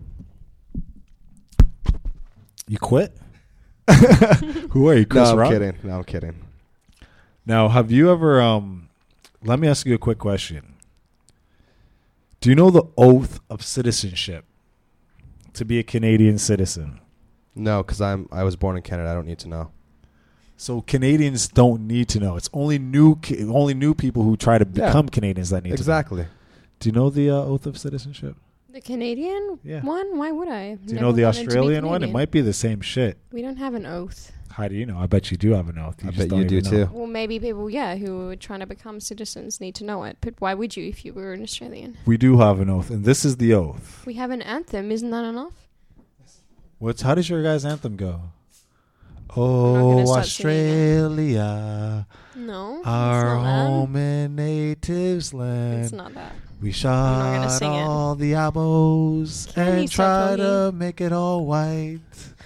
You quit. Who are you, Chris no, I'm Rock? kidding. No, I'm kidding. Now, have you ever? Um, let me ask you a quick question. Do you know the oath of citizenship to be a Canadian citizen? No, because I'm I was born in Canada. I don't need to know. So Canadians don't need to know. It's only new, ca- only new people who try to Yeah. become Canadians that need Exactly. to know. Do you know the uh, oath of citizenship? The Canadian Yeah. one? Why would I? Do you know the Australian one? It might be the same shit. We don't have an oath. How do you know? I bet you do have an oath. You I just bet don't you do even know. too. Well, maybe people, yeah, who are trying to become citizens need to know it. But why would you if you were an Australian? We do have an oath, and this is the oath. We have an anthem. Isn't that enough? What's how does your guys' anthem go? not Oh, gonna start Australia, No. our it's not home and natives that. land. It's not that. We not shot gonna sing it. all the apples Can you and stop try to make it all white.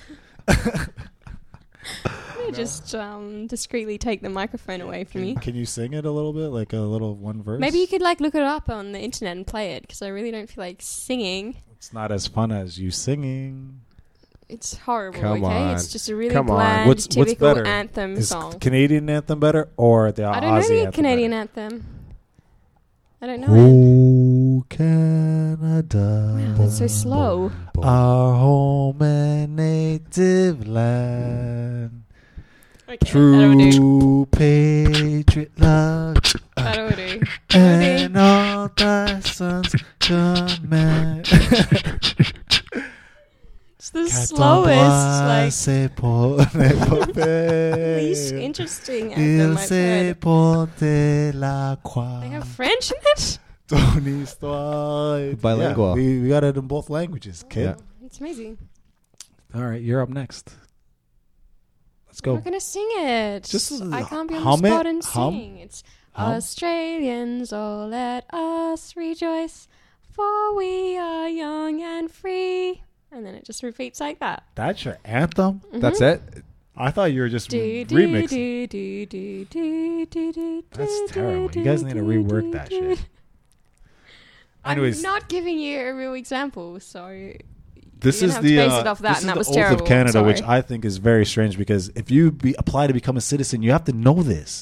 Let me just um, discreetly take the microphone away from Can, you. can you sing it a little bit, like a little one verse? Maybe you could like look it up on the internet and play it because I really don't feel like singing. It's not as fun as you singing. It's horrible. Come okay, on. it's just a really Come on. bland, What's- what's typical better? anthem Is song. Canadian anthem better or the I don't know Aussie the anthem Canadian better? anthem. I don't know it. Oh, Canada. Wow, that's so slow. Our home and native land. Okay, that'll do. True patriot love. That'll do. And all thy sons command. It's the slowest, like, least like interesting anthem I've heard. They have French in it? Bilingual. Yeah, we, we got it in both languages, kid. Yeah. It's amazing. All right, you're up next. Let's I'm go. not going to sing it. Just I can't be on hum the it, spot and hum, sing. It's hum. Australians, oh let us rejoice, for we are young and free. And then it just repeats like that. That's your anthem? That's it? I thought you were just Do, do, remixing. do, do, do, do, do, do, That's do, terrible. do, You guys need to do, rework do, that do. shit. Anyways, I'm not giving you a real example, so this you're is gonna have the to base uh, it off that, this and is that the was oath terrible. of Canada, Sorry. which I think is very strange because if you be, apply to become a citizen, you have to know this.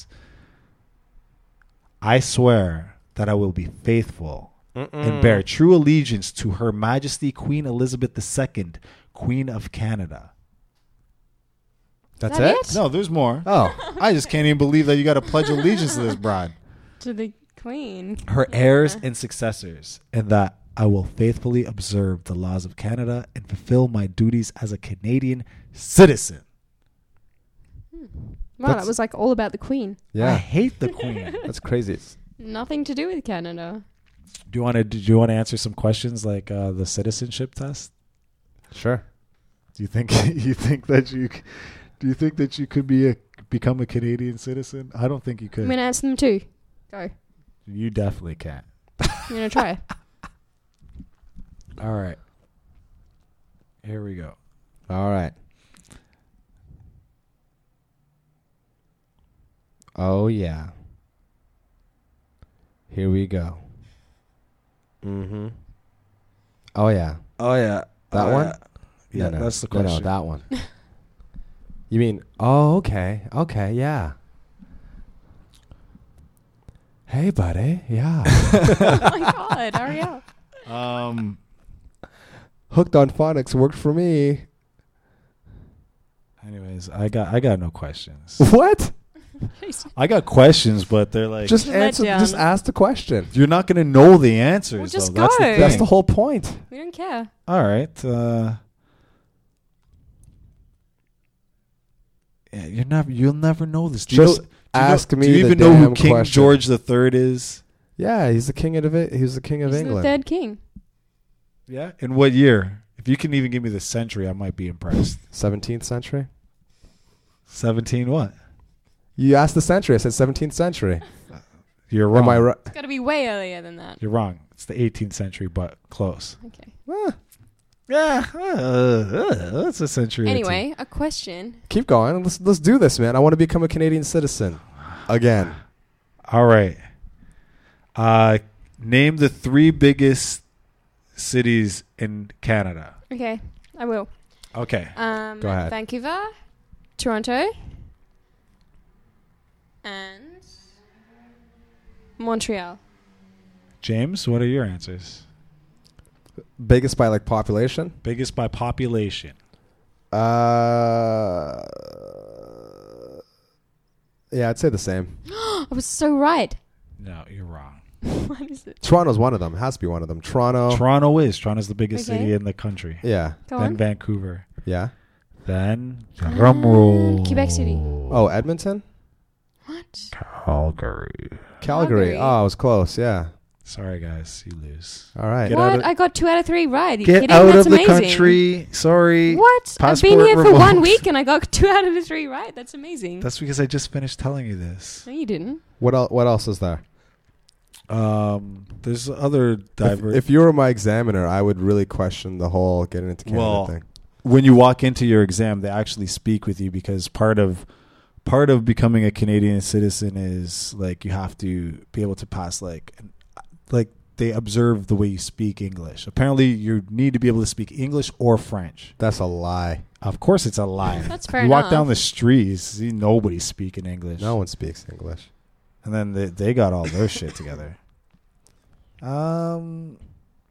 I swear that I will be faithful Mm-mm. and bear true allegiance to Her Majesty Queen Elizabeth the Second, Queen of Canada. That's that it? it? No, there's more. Oh. I just can't even believe that you got to pledge allegiance to this bride. to the Queen. Her heirs and successors, and that I will faithfully observe the laws of Canada and fulfill my duties as a Canadian citizen. Wow, That's- that was like all about the Queen. I Yeah. hate the Queen. That's crazy. Nothing to do with Canada. Do you want to? Do you want to answer some questions like uh, the citizenship test? Sure. Do you think you think that you c- do you think that you could be a become a Canadian citizen? I don't think you I'm could. going to answer them too. Go. You definitely can't. I'm going to try. All right. Here we go. All right. Oh, yeah. Here we go. Mm-hmm. Oh, yeah. Oh yeah, That Oh, one? yeah. Yeah, No, no. that's the No, question. no, that one. You mean, oh, okay. Okay, yeah. Hey, buddy. Yeah. Oh my God, hurry up. Um. Hooked on phonics worked for me. Anyways, I got I got no questions. What? I got questions, but they're like Just Just let answer. down. Just ask the question. you're not gonna know the answers. Well, just though. That's the go. thing. That's the whole point. We don't care. All right. Uh, yeah, you're never. You'll never know this. Do you Just know, do you know- ask me Do you the even know who damn King question. George the Third is? Yeah, he's the king of it. He's the king of He's England. the third king. Yeah. In what year? If you can even give me the century, I might be impressed. seventeenth century. Seventeen. What? You asked the century. I said seventeenth century. You're wrong. Am I right? It's got to be way earlier than that. You're wrong. It's the eighteenth century, but close. Okay. Eh, Yeah, uh, uh, that's a century. or two. Anyway, a question. keep going. Let's let's do this, man. I want to become a Canadian citizen again. All right. Uh, name the three biggest cities in Canada. Okay, I will. Okay. Um, Go ahead. Vancouver, Toronto, and Montreal. James, what are your answers? Biggest by like population. Biggest by population. Uh, yeah, I'd say the same. I was so right. No, you're wrong. What is it? Toronto's one of them. It has to be one of them. Toronto. Toronto is. Toronto's the biggest Okay. city in the country. yeah. Go then on. Vancouver. Yeah. Then Ah, drum roll. Quebec City. Oh, Edmonton? What? Calgary. Calgary. Calgary. Oh, it was close. Yeah. Sorry, guys. You lose. All right. Get out What? of- I got two out of three right. Are you Get kidding? out That's of the amazing. country. Sorry. What? I've been Passport here for one revoked. week and I got two out of the three right. That's amazing. That's because I just finished telling you this. No, you didn't. What else? What else is there? Um, there's other If, diver. if you were my examiner, I would really question the whole getting into Canada Well, thing. when you walk into your exam, they actually speak with you because part of part of becoming a Canadian citizen is like you have to be able to pass like an, like they observe the way you speak English. Apparently, you need to be able to speak English or French. That's a lie. Of course, it's a lie. That's fair You walk enough. down the street, you see nobody speaking English. No one speaks English. And then they, they got all their shit together. Um,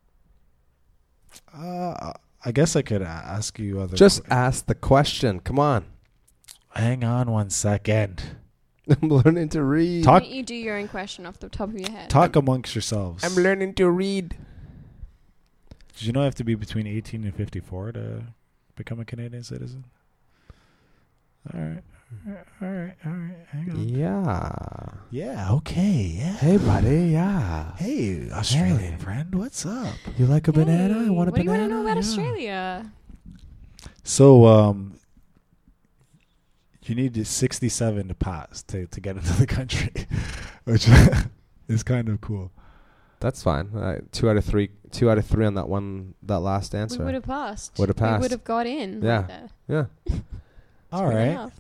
uh, I guess I could a- ask you other. Just que- ask the question. Come on. hang on one second. I'm learning to read. Talk- Why don't you do your own question off the top of your head? Talk amongst yourselves. I'm learning to read. Did you know you have to be between eighteen and fifty-four to become a Canadian citizen? All right. All right. All right. Hang on. Yeah. Yeah. Okay. Yeah. Hey, buddy. Yeah. Hey, Australian Hey. friend. What's up? You like a banana? Hey, I want a what do you banana. want to know about Yeah. Australia? So, um, you need to sixty-seven to pass to, to get into the country, which is kind of cool. That's fine. Uh, two out of three. Two out of three on that one. That last We answer. would have passed. Would have passed. We would have got in. Yeah. Like that. Yeah. All Good right. enough.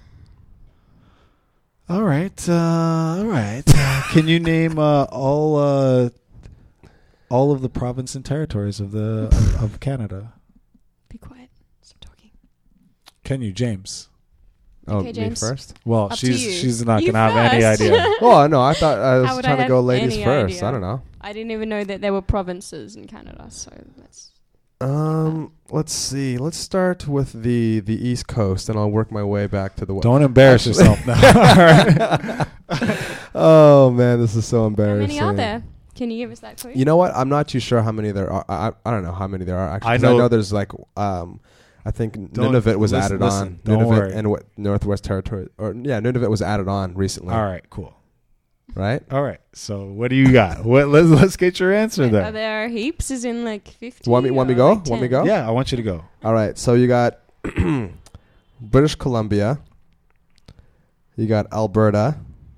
All right. Uh, all right. Can you name uh, all uh, all of the province and territories of the of, of Canada? Be quiet. Stop talking. Can you, James? Oh, Okay, me James. first. Well, Up to she's you. she's not You gonna have any first. idea. Oh no, I thought I How was would trying I to go have ladies any first. idea? I don't know. I didn't even know that there were provinces in Canada, so that's Um, let's see. Let's start with the the East Coast, and I'll work my way back to the west. Don't embarrass Actually- yourself now. All right. Oh man, this is so how embarrassing. many are there? Can you give us that clue? You know what? I'm not too sure how many there are. I, I, I don't know how many there are actually. I 'cause know- I know there's like um, I think Don't- Nunavut was listen- added listen, on. don't Nunavut worry. and what Northwest Territory, or yeah, Nunavut was added on recently. All right. Cool. Right? All right. So what do you got? What? Let's let's get your answer Are then. there heaps? Is in like fifty? Want me- want me or go? like Want me ten? go? Yeah, I want you to go. All right. So you got British Columbia. You got Alberta,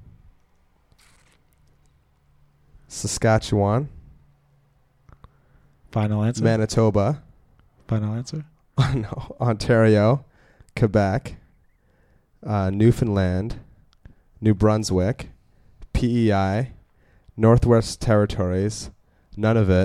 Saskatchewan, Final answer. Manitoba, Final answer. no, Ontario, Quebec, uh, Newfoundland, New Brunswick, P E I, Northwest Territories, Nunavut.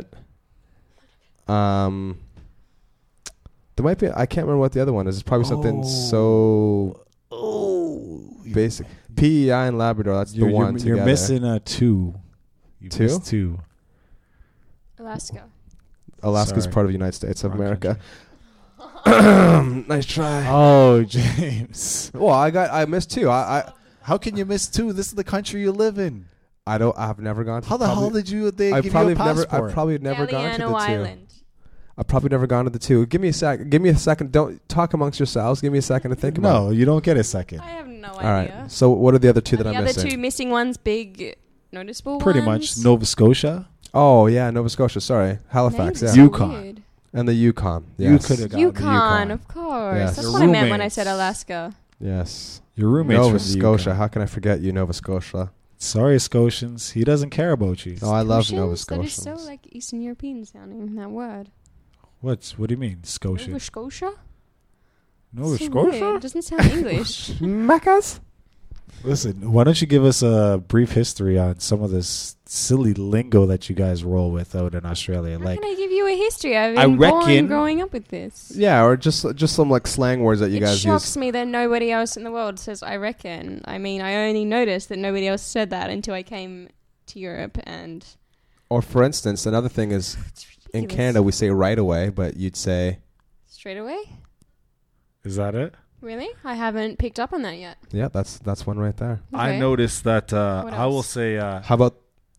Um, there might be. I can't remember what the other one is. It's probably something so Oh. basic. P E I and Labrador. That's You're, the you're, one you're together. missing a two. You Two? missed two. Alaska. Alaska's Sorry. part of the United States of Wrong America. Nice try. Oh, James. Well, I got. I missed two. I. I How can you miss two? This is the country you live in. I don't. I've never gone to. How the probably, hell did you? They I give probably you a have never. passport. I've probably never gone to the Galiano two. Island. I've probably never gone to the two. Give me a sec. Give me a second. Don't talk amongst yourselves. Give me a second to think about no, you don't get a second. I have no it. idea. All right. So what are the other two Are that the I'm other missing? two missing ones big, noticeable Pretty ones? much Nova Scotia. Oh yeah, Nova Scotia. Sorry, Halifax. Names Yeah. are so Yukon. weird. And the Yukon. You Yes. could have gotten Yukon, the Yukon. of course. Yes. That's Your what I meant when I roommates. said Alaska. Yes. Your roommates Nova from the Scotia. Yukon. How can I forget you, Nova Scotia? Sorry, Scotians. He doesn't care about you. Oh, I love Scotians? Nova That is Scotians. so like Eastern European sounding, that word. What's? What do you mean, Scotia? Nova Scotia? Nova So Scotia. weird. It doesn't sound English. Macas? Listen, why don't you give us a brief history on some of this silly lingo that you guys roll with out in Australia? How Like, can I give you a history? I've I been born reckon- growing up with this. Yeah, or just just some like slang words that you it guys shocks use. me that nobody else in the world says I reckon. I mean, I only noticed that nobody else said that until I came to Europe, and Or for instance, another thing is it's in ridiculous. Canada we say right away, but you'd say Straight away? is that it? Really? I haven't picked up on that yet. yeah, that's that's one right there. I Okay. noticed that uh, What I will else? say uh, How about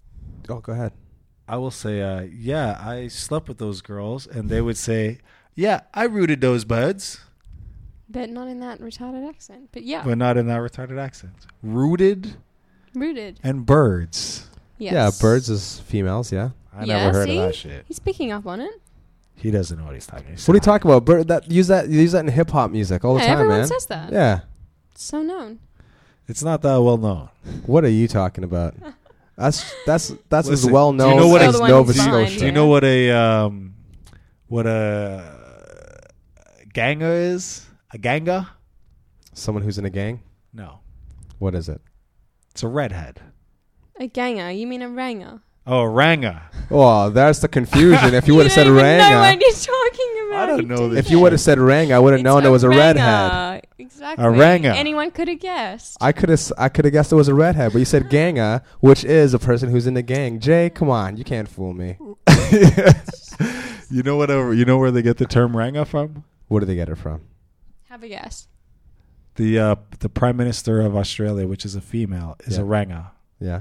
Oh, go ahead. I will say, uh, yeah, I slept with those girls, and they would say, yeah, I rooted those birds. But not in that retarded accent. But yeah. But not in that retarded accent. Rooted Rooted. and birds. Yes. Yeah, birds is females, yeah. I Yeah, never heard see? of that shit. He's picking up on it. He doesn't know what he's talking about. What are you talking about? Bird, that use that use that in hip hop music all yeah, the time, everyone man. says that. Yeah. It's so known. It's not that well known. What are you talking about? That's that's that's Listen, as well do you known know what as a- Nova Still the one who's Scotia. Do you know what a um, what a ganga is? A ganga? Someone who's in a gang? No, What is it? it's a redhead. A ganger. You mean a ranger? Oh, a ranga. Oh, that's the confusion. If you would have said don't even know what ranga, you're talking about. I don't you know do this if you would have said ranga, I would have It's known a it was a ranger. redhead. Exactly. A ranga. Anyone could have guessed. I could have I could have guessed it was a redhead, but you said ganga, which is a person who's in the gang. Jay, come on, you can't fool me. You know what? You know where they get the term ranga from? Where do they get it from? Have a guess. The uh, the Prime Minister of Australia, which is a female, is Yeah. a ranga. Yeah.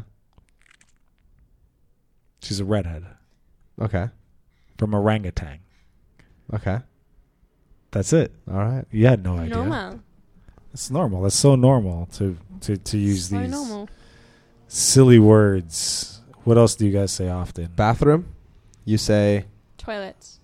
She's a redhead Okay. from orangutan. Okay. That's it. All right. You had no idea. Normal. It's normal. That's so normal to to, to use So these normal. silly words. What else do you guys say often? Bathroom. You say Toilets.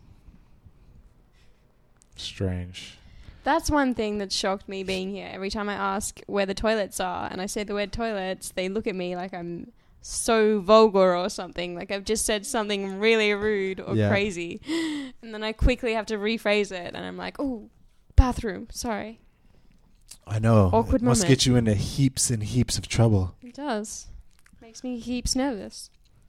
Strange. That's one thing that shocked me being here. Every time I ask where the toilets are and I say the word toilets, they look at me like I'm so vulgar or something. Like I've just said something really rude or Yeah. crazy. And then I quickly have to rephrase it. And I'm like, oh, bathroom. Sorry. I know. Awkward it must moment. get you into heaps and heaps of trouble. It does. Makes me heaps nervous.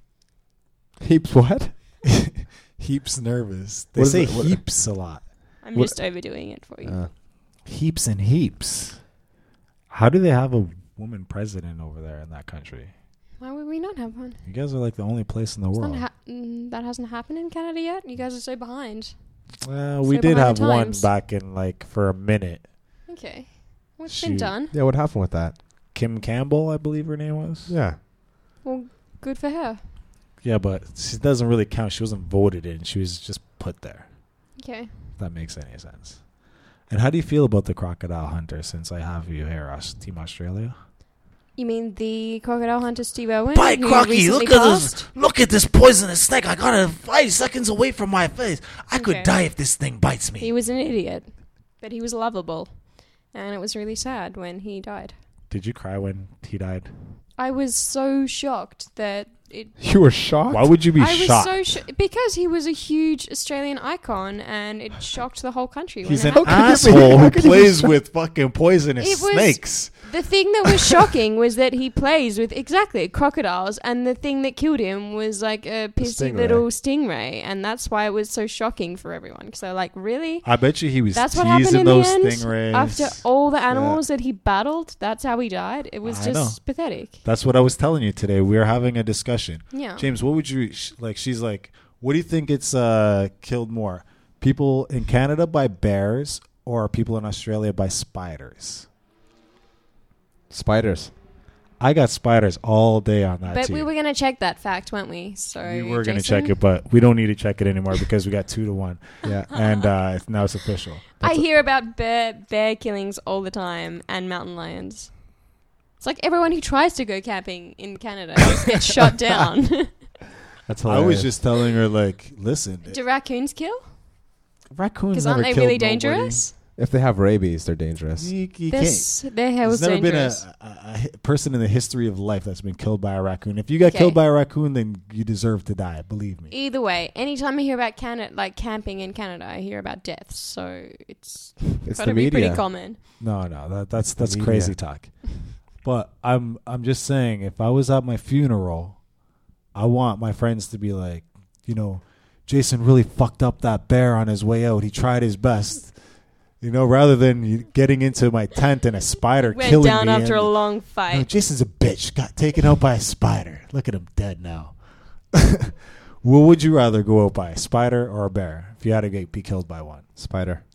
heaps what? Heaps nervous. They What is say it? What- heaps a lot. I'm What- just overdoing it for you. Uh, Heaps and heaps. How do they have a woman president over there in that country? Why would we not have one? You guys are like the only place in the It's world. not ha- mm, that hasn't happened in Canada yet. You guys are so behind. Well, we So did behind have the one times. back in like for a minute. Okay. What's She- been done? yeah. What happened with that? Kim Campbell, I believe her name was. Yeah. Well, good for her. Yeah, but she doesn't really count. She wasn't voted in. She was just put there. Okay. If that makes any sense. And how do you feel about the crocodile hunter since I have you here, Aus- Team Australia? You mean the crocodile hunter Steve Irwin? By who Crocky, recently look at passed? this! Look at this poisonous snake! I got it five seconds away from my face. I could Okay. die if this thing bites me. He was an idiot, but he was lovable, and it was really sad when he died. Did you cry when he died? I was so shocked that it. You were shocked. Why would you be I was shocked? so sh- because he was a huge Australian icon, and it shocked the whole country. when He's it an happened. asshole who how could you be plays shocked? with fucking poisonous It was- snakes. The thing that was shocking was that he plays with exactly crocodiles, and the thing that killed him was like a pissy stingray. little stingray, and that's why it was so shocking for everyone. Because they're like, really? I bet you he was That's what happened teasing in those the end. stingrays. After all the animals that he battled, that's how he died. It was I just know. pathetic. That's what I was telling you today. We were having a discussion. Yeah. James, what would you sh- like? She's like, what do you think it's uh, killed more? People in Canada by bears or people in Australia by spiders? Spiders. I got spiders all day on that But team. we were going to check that fact, weren't we? So we were going to Jason? check it, but we don't need to check it anymore because we got two to one, Yeah. and uh, it's, now it's official. I That's a- hear about bear bear killings all the time and mountain lions. It's like everyone who tries to go camping in Canada just gets shot down. That's I was just telling her, like, listen, Do raccoons kill? raccoons Because never aren't they killed really nobody. dangerous? If they have rabies, they're dangerous. You, you They're, can't. s- their hair There's was never dangerous. been a, a, a hi- person in the history of life that's been killed by a raccoon. If you got Okay. killed by a raccoon, then you deserve to die. Believe me. Either way, anytime I hear about Canada, like camping in Canada, I hear about deaths. So it's It's got the to be pretty media. common. No, no, that, that's that's media. crazy talk. But I'm I'm just saying, if I was at my funeral, I want my friends to be like, you know, Jason really fucked up that bear on his way out. He tried his best. You know, rather than you getting into my tent and a spider Went killing down me. after and- a long No, fight. Jason's a bitch. Got taken out by a spider. Look at him dead now. What would you rather go out by, a spider or a bear? If you had to get, be killed by one, Spider.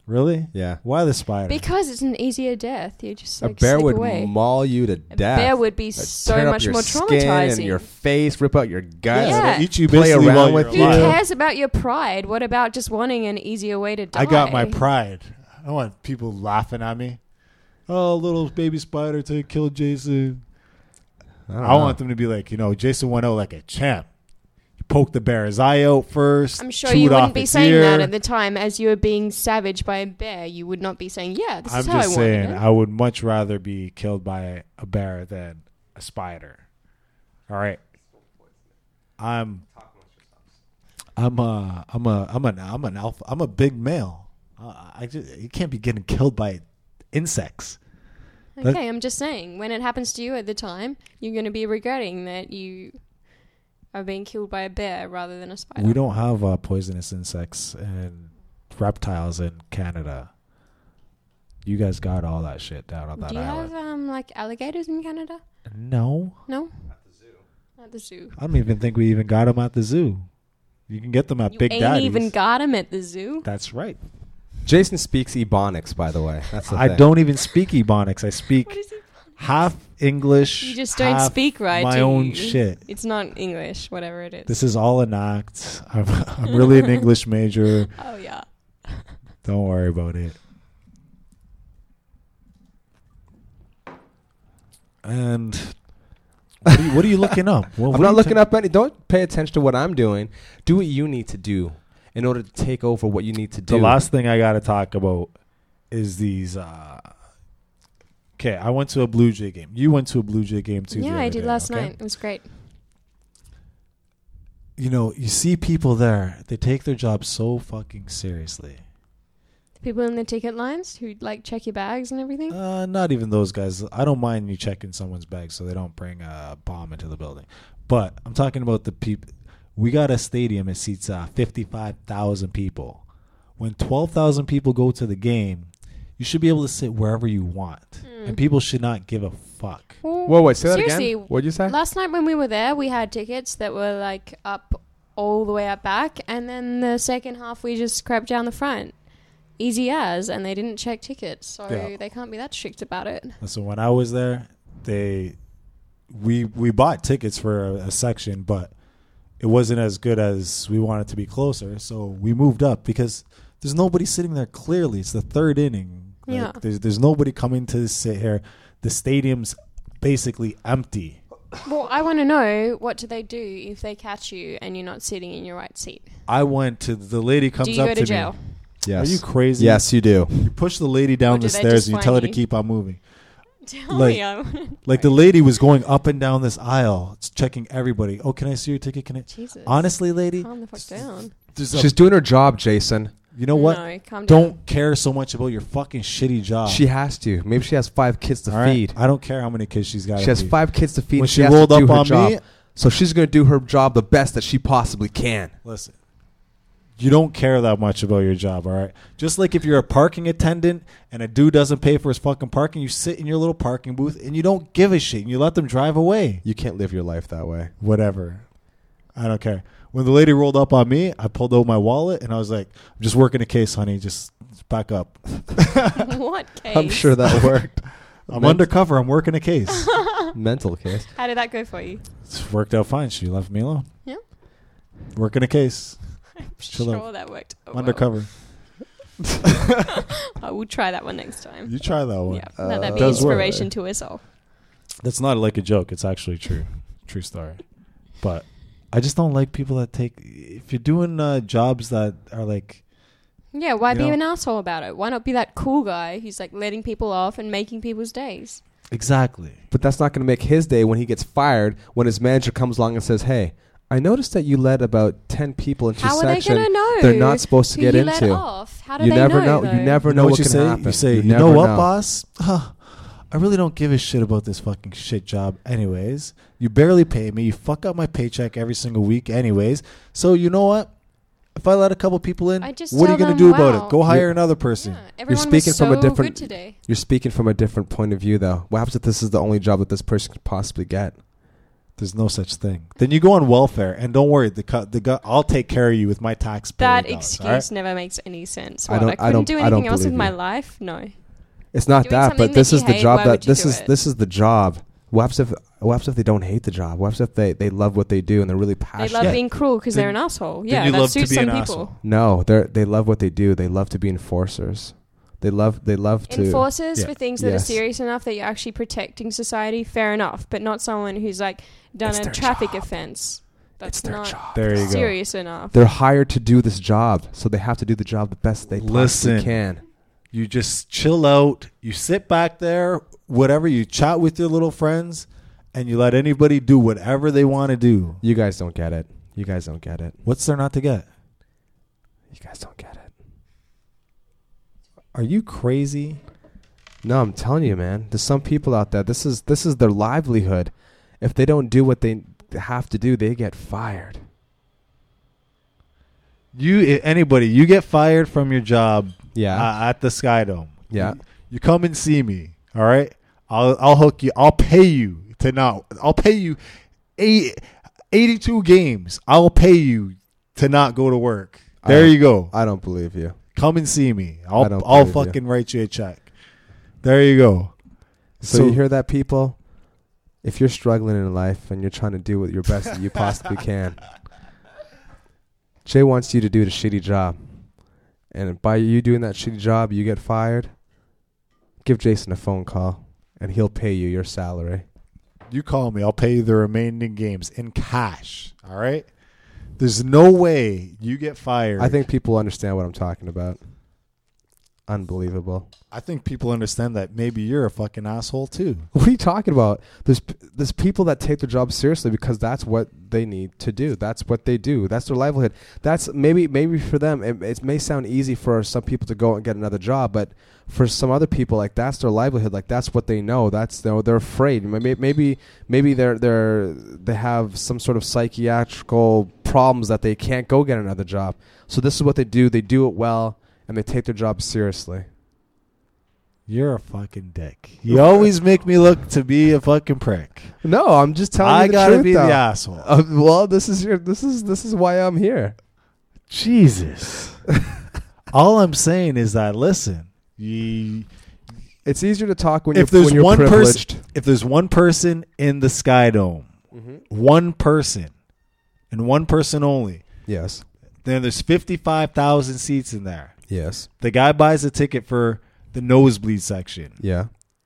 Really? Yeah. Why the spider? Because it's an easier death. You just A like bear slip would away. maul you to A death. bear would be Like, so tear up much your more skin traumatizing. and your face, rip out your guts. Yeah. They eat you Play basically around while with you're Who you. alive. cares about your pride? What about just wanting an easier way to die? I got my pride. I don't want people laughing at me. Oh, little baby spider to kill Jason. I, don't I know. want them to be like, you know, Jason went out like a champ. You poked the bear's eye out first. I'm sure chewed you off wouldn't be its saying ear. that at the time as you were being savaged by a bear. You would not be saying, yeah, this I'm is how I just wanted saying, it. I would much rather be killed by a bear than a spider. All right. I'm. I'm a. I'm a. I'm an. I'm an alpha. I'm a big male. Uh, I just. You can't be getting killed by insects. That- Okay, I'm just saying, when it happens to you at the time, you're going to be regretting that you are being killed by a bear rather than a spider. We don't have uh, poisonous insects and reptiles in Canada. You guys got all that shit down on that Do you island. have um like alligators in Canada? No, No. At the zoo. At the zoo. I don't even think we even got them at the zoo. You can get them at You Big ain't Daddy's. even got them at the zoo. That's right. Jason speaks Ebonics, by the way. That's the I thing. don't even speak Ebonics. I speak What is it? half English. You just don't half speak right. My do own you? shit. It's not English, whatever it is. This is all an act. I'm, I'm really an English major. oh yeah. Don't worry about it. And what are you, what are you looking up? Well, I'm not looking up any. Don't pay attention to what I'm doing. Do what you need to do in order to take over what you need to do. The last thing I got to talk about is these. Uh, okay, I went to a Blue Jay game. You went to a Blue Jay game too. the Yeah, other I did day, last okay? night. It was great. You know, you see people there. They take their job so fucking seriously. The people in the ticket lines who like check your bags and everything. Uh, not even those guys. I don't mind you checking someone's bag so they don't bring a bomb into the building. But I'm talking about the people. We got a stadium that seats uh, fifty-five thousand people. When twelve thousand people go to the game, you should be able to sit wherever you want. Hmm. And people should not give a fuck. Well, Whoa, wait, say that seriously, again. What'd you say? Last night when we were there, we had tickets that were like up all the way up back, and then the second half we just crept down the front, easy as, and they didn't check tickets, so Yeah. they can't be that strict about it. So when I was there, they we we bought tickets for a, a section, but it wasn't as good as we wanted to be closer. So we moved up because there's nobody sitting there. Clearly, it's the third inning. Like, Yeah. There's there's nobody coming to sit here. The stadium's basically empty. Well, I want to know, what do they do if they catch you and you're not sitting in your right seat? I went to the lady comes do you up go to, to jail? me. Yes. Are you crazy? Yes, you do. You push the lady down Or the do they stairs just and you fine tell her to you? keep on moving. Tell Like- me. I wanna- Like the lady was going up and down this aisle, it's checking everybody. Oh, can I see your ticket? Can I? Jesus. Honestly, lady, Calm the fuck down. there's a- She's doing her job, Jason. you know what? No, calm down. Don't care so much about your fucking shitty job. She has to. Maybe she has five kids to All right? feed. I don't care how many kids she's got. She has feed. five kids to feed. When and she has rolled to do up her on job. me- So she's going to do her job the best that she possibly can. Listen, you don't care that much about your job, all right? Just like if you're a parking attendant and a dude doesn't pay for his fucking parking, you sit in your little parking booth and you don't give a shit and you let them drive away. You can't live your life that way. Whatever. I don't care. When the lady rolled up on me, I pulled out my wallet and I was like, I'm just working a case, honey. Just back up. What case? I'm sure that worked. I'm Men- undercover. I'm working a case. Mental case. How did that go for you? It's worked out fine. She left me alone. Yeah. Working a case. I'm Chill sure out. that worked. Oh, well. Undercover. I will try that one next time. You try that one. Yeah, let that be Does work. inspiration to us all. That's not like a joke. It's actually true. True story. But I just don't like people that take. If you're doing uh, jobs that are like. Yeah, why You be know- an asshole about it? Why not be that cool guy who's like letting people off and making people's days? Exactly. But that's not going to make his day when he gets fired, when his manager comes along and says, hey, I noticed that you let about ten people into How your are they section going to know? they're not supposed to who get you into. Let off? How do You they never know? know. You though? never You know know what what you can say? happen. You say, you, never know what, boss? Huh, I really don't give a shit about this fucking shit job anyways. You barely pay me. You fuck up my paycheck every single week anyways. So you know what? If I let a couple people in, I just what are you tell going to them, do about wow. it? Go hire You're- another person. Yeah, everyone speaking was from a so different- good today. You're speaking from a different point of view, though. What happens if this is the only job that this person could possibly get? There's no such thing. Then you go on welfare, and don't worry, the co- the go- I'll take care of you with my tax. That dollars, excuse all right? never makes any sense. I What, don't- I I couldn't don't- do I don't anything else with believe my you. life? No. It's not Doing that, something but this that is you the hate, job why that would you this do is it? this is the job. What happens if what happens if they don't hate the job? What happens if they, they love what they do and they're really They passionate? love Yeah. being cruel because Then- they're an asshole. then Yeah, you that love to suits be some an people. asshole. No, they they love what they do. They love to be enforcers. They love they love to. Enforcers Yeah. for things that Yes. are serious enough that you're actually protecting society, fair enough, but not someone who's like done It's a their traffic job. offense. That's It's their not job. There you go. serious enough. They're hired to do this job, so they have to do the job the best they Listen. possibly can. You just chill out. You sit back there, whatever. You chat with your little friends, and you let anybody do whatever they want to do. You guys don't get it. You guys don't get it. What's there not to get? You guys don't get it. Are you crazy? No, I'm telling you, man. There's some people out there. This is this is their livelihood. If they don't do what they have to do, they get fired. You anybody? You get fired from your job Yeah. uh, at the Sky Dome. Yeah. You, you come and see me. All right. I'll I'll hook you. I'll pay you to not. I'll pay you eight, eighty-two games. I'll pay you to not go to work. There I- you go. I don't believe you. Come and see me. I I'll don't I'll believe you. fucking write you a check. There you go. So, you hear that, people? If you're struggling in life and you're trying to do what your best that you possibly can, Jay wants you to do the shitty job. And by you doing that shitty job, you get fired. Give Jason a phone call, and he'll pay you your salary. You call me. I'll pay you the remaining games in cash. All right. There's no way you get fired. I think people understand what I'm talking about. Unbelievable. I think people understand that maybe you're a fucking asshole too. What are you talking about? There's there's people that take their job seriously because that's what they need to do. That's what they do. That's their livelihood. That's maybe maybe for them it, it may sound easy for some people to go and get another job, but for some other people, like that's their livelihood. Like that's what they know. That's you know, they're afraid. Maybe maybe maybe they're they're they have some sort of psychiatrical problems that they can't go get another job. So this is what they do. They do it well and they take their job seriously. You're a fucking dick. You always make me look to be a fucking prick. No, I'm just telling I you the gotta truth, be though. the asshole. Uh, well, this is your this is this is why I'm here. Jesus. All I'm saying is that listen, you, It's easier to talk when if you're there's when you're one privileged. person, if there's one person in the Sky Dome, Mm-hmm. one person, and one person only, Yes. then there's fifty-five thousand seats in there. Yes. The guy buys a ticket for the nosebleed section. Yeah.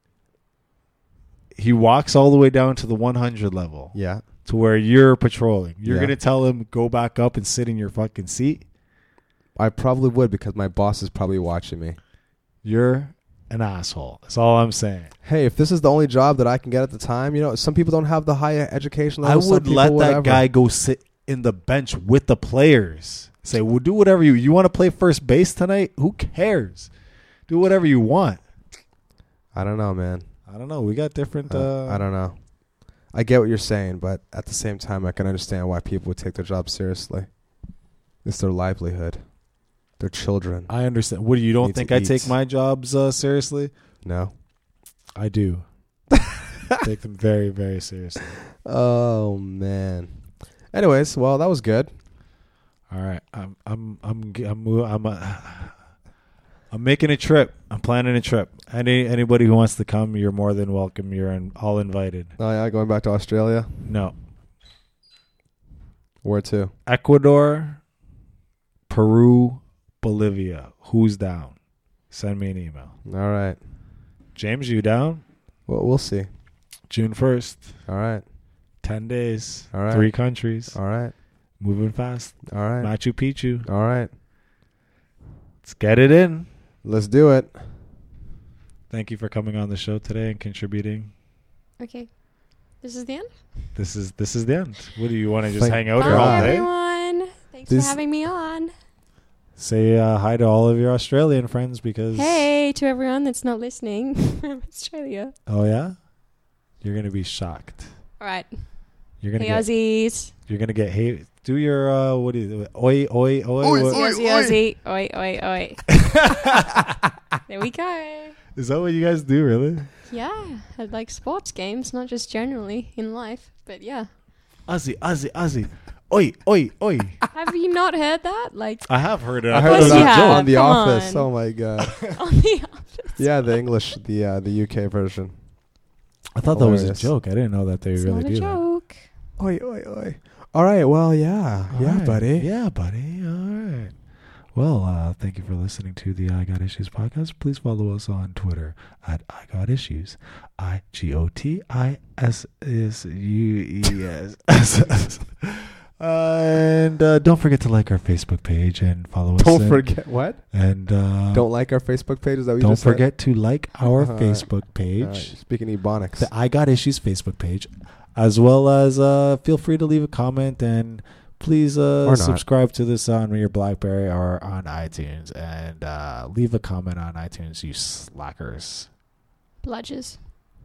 He walks all the way down to the one hundred level. Yeah. To where you're patrolling. You're Yeah. going to tell him, go back up and sit in your fucking seat? I probably would because my boss is probably watching me. You're an asshole. That's all I'm saying. Hey, if this is the only job that I can get at the time, you know, some people don't have the high education I level. some would people, let that whatever. guy go sit in the bench with the players. Say, well, do whatever you... You want to play first base tonight? Who cares? Do whatever you want. I don't know, man. I don't know. We got different... Uh, Uh, I don't know. I get what you're saying, but at the same time, I can understand why people would take their job seriously. It's their livelihood. Their children. I understand. What, you don't Need think to I eat. take my jobs uh, seriously? No. I do. Take them very, very seriously. Oh, man. Anyways, well, that was good. All right, I'm I'm I'm I'm I'm uh, I'm making a trip. I'm planning a trip. Any anybody who wants to come, you're more than welcome. You're in, all invited. Oh, yeah, going back to Australia? No, Where to? Ecuador, Peru, Bolivia. Who's down? Send me an email. All right. James, you down? Well, we'll see. June first. All right. Ten days. All right. Three countries. All right. Moving fast. All right. Machu Picchu. All right. Let's get it in. Let's do it. Thank you for coming on the show today and contributing. Okay. This is the end? This is this is the end. What do you want to just Thank hang out here Bye, all day? everyone. Thanks This- for having me on. Say uh, hi to all of your Australian friends because Hey to everyone that's not listening from Australia. oh yeah, you're gonna be shocked. All right. You're gonna Hey, get Aussies. you're gonna get hate. Do your uh, what do you do? Oi oi oi. Oi, what- Aussie, Aussie, Aussie. Oi, oi, oi. There we go. Is that what you guys do? Really? Yeah, I like sports games, not just generally in life, but yeah. Aussie, Aussie, Aussie. Oi, oi, oi. Have you not heard that? Like I have heard it. I I heard thought course it it was you a have. joke. on The Come Office. on. Oh my god. on the office. Yeah, the English, the uh, the U K version. I thought that was a Hilarious. joke. I didn't know that they It's really not a do that. joke. Oi, oi, oi. All right. Well, yeah, All yeah, right. buddy. Yeah, buddy. All right. Well, uh, thank you for listening to the I Got Issues podcast. Please follow us on Twitter at I Got Issues. I G O T I S S U E S. And uh, don't forget to like our Facebook page and follow us. Don't and, forget what? And uh, Don't like our Facebook page. Is that what you don't just said? forget to like our Uh-huh. Facebook All page. right, speaking Ebonics. The I Got Issues Facebook page, as well as uh, feel free to leave a comment and please uh, Or not. subscribe to this on your BlackBerry or on iTunes and uh, leave a comment on iTunes, you slackers. Bludgers.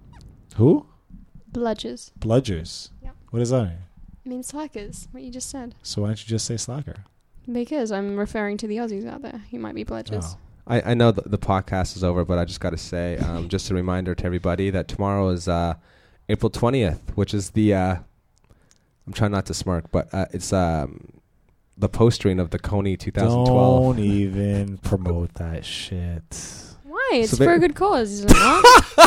Who? Bludgers. Bludgers. Yep. What does that mean? I mean slackers. What you just said. So why don't you just say slacker? Because I'm referring to the Aussies out there. You might be bludgers. Oh. I, I know the, the podcast is over, but I just got to say, um, just a reminder to everybody that tomorrow is uh, April twentieth, which is the, uh, I'm trying not to smirk, but uh, it's um, the postering of the Coney twenty twelve. Don't even promote that shit. Why? It's So for ba- a good cause, isn't it not?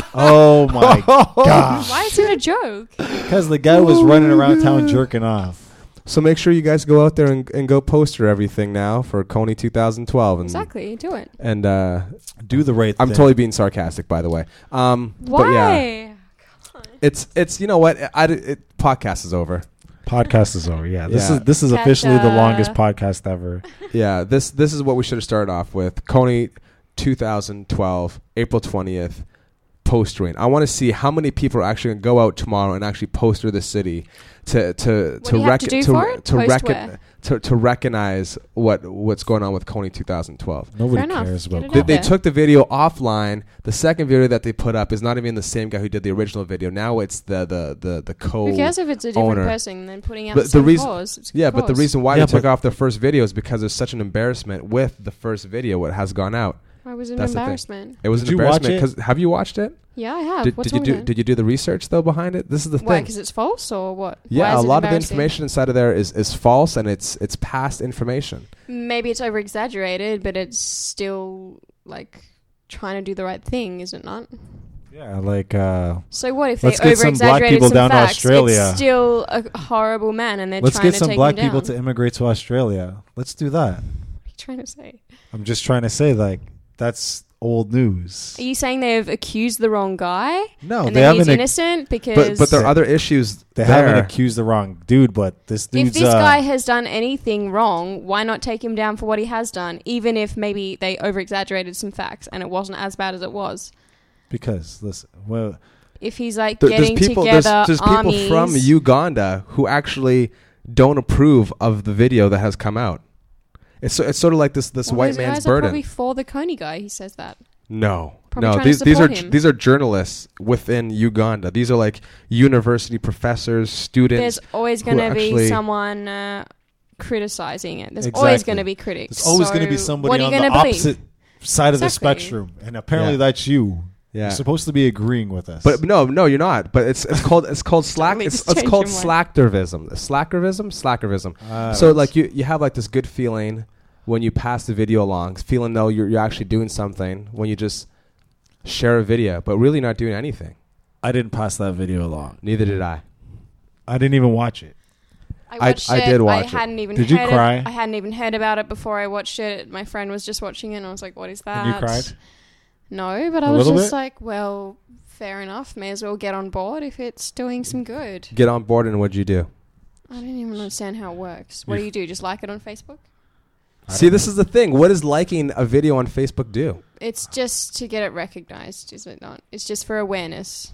Oh my gosh. Why is it a joke? Because the guy was running around town jerking off. So make sure you guys go out there and, and go poster everything now for Coney twenty twelve. And, Exactly. Do it. And uh, Do the right I'm thing. totally being sarcastic, by the way. Um, Why? But yeah, it's it's you know what? I, it, podcast is over. Podcast is over. Yeah, this Yeah. is this is Catch officially the up. longest podcast ever. Yeah, this this is what we should have started off with. Coney twenty twelve, April twentieth, postering. I want to see how many people are actually going to go out tomorrow and actually poster the city to to What to do you have rec- to do to, for it? to, Post recon- where? to to recognize what what's going on with Coney twenty twelve. Nobody Fair enough. cares Get about it They, out they there. took the video offline. The second video that they put up is not even the same guy who did the original video. Now it's the the the the co. Who cares if it's a different owner. person than putting out But the the same reason- cause? It's a good Yeah, but the cause. reason why Yeah, they took but- off their first video is because there's such an embarrassment with the first video. What has gone out? Why was it an That's the thing. embarrassment? It was Did an you watch embarrassment it? because have you watched it? Yeah, I have. Did, What's did you wrong do? with it? Did you do the research though behind it? This is the Why? thing. Because it's false or what? Why Yeah, is a it lot of the embarrassing? information inside of there is, is false and it's it's past information. Maybe it's over exaggerated, but it's still like trying to do the right thing, is it not? Yeah, like uh, So what if Let's they get some over black exaggerated people some down to facts? Australia. It's still a horrible man, and they're let's trying get to some take black him people down. to immigrate to Australia. Let's do that. What are you trying to say? I'm just trying to say like that's old news. Are you saying they've accused the wrong guy No, and they then he's haven't. Ac- innocent because But but there are other issues. they there. haven't accused the wrong dude, but this dude's if this uh, guy has done anything wrong, why not take him down for what he has done, even if maybe they over exaggerated some facts and it wasn't as bad as it was? because listen, well, If he's like There- getting there's people together there's, there's people armies, from Uganda who actually don't approve of the video that has come out. It's so- it's sort of like this this well, white those man's guys are burden. probably for the Coney guy. He says that. No, Probably no. trying to These these are support him. these are journalists within Uganda. These are like university professors, students. There's always who going to be actually- someone uh, criticizing it. There's always Exactly. going to be critics. there's always So going to be what somebody are on you the gonna believe? opposite side of the Exactly. spectrum, and apparently Yeah. that's you. yeah. You're supposed to be agreeing with us. But no, no, you're not. But it's it's called it's called slack. Totally It's, just it's change called your mind. slacktivism. Slackerism, slackerism. Uh, So like you you have like this good feeling when you pass the video along, feeling though you're you're actually doing something when you just share a video, but really not doing anything. I didn't pass that video along. Neither did I. I didn't even watch it. I I- watched I it. did watch I it. hadn't even Did you heard cry? It. I hadn't even heard about it before I watched it. My friend was just watching it, and I was like, "What is that?" And you cried? No, but I A was little just bit? like, "Well, fair enough. May as well get on board if it's doing some good." Get on board, and what'd you do? I don't even understand how it works. What You- do you do? Just like it on Facebook? I See, don't this know. is the thing. What does liking a video on Facebook do? It's just to get it recognized, is it not? It's just for awareness.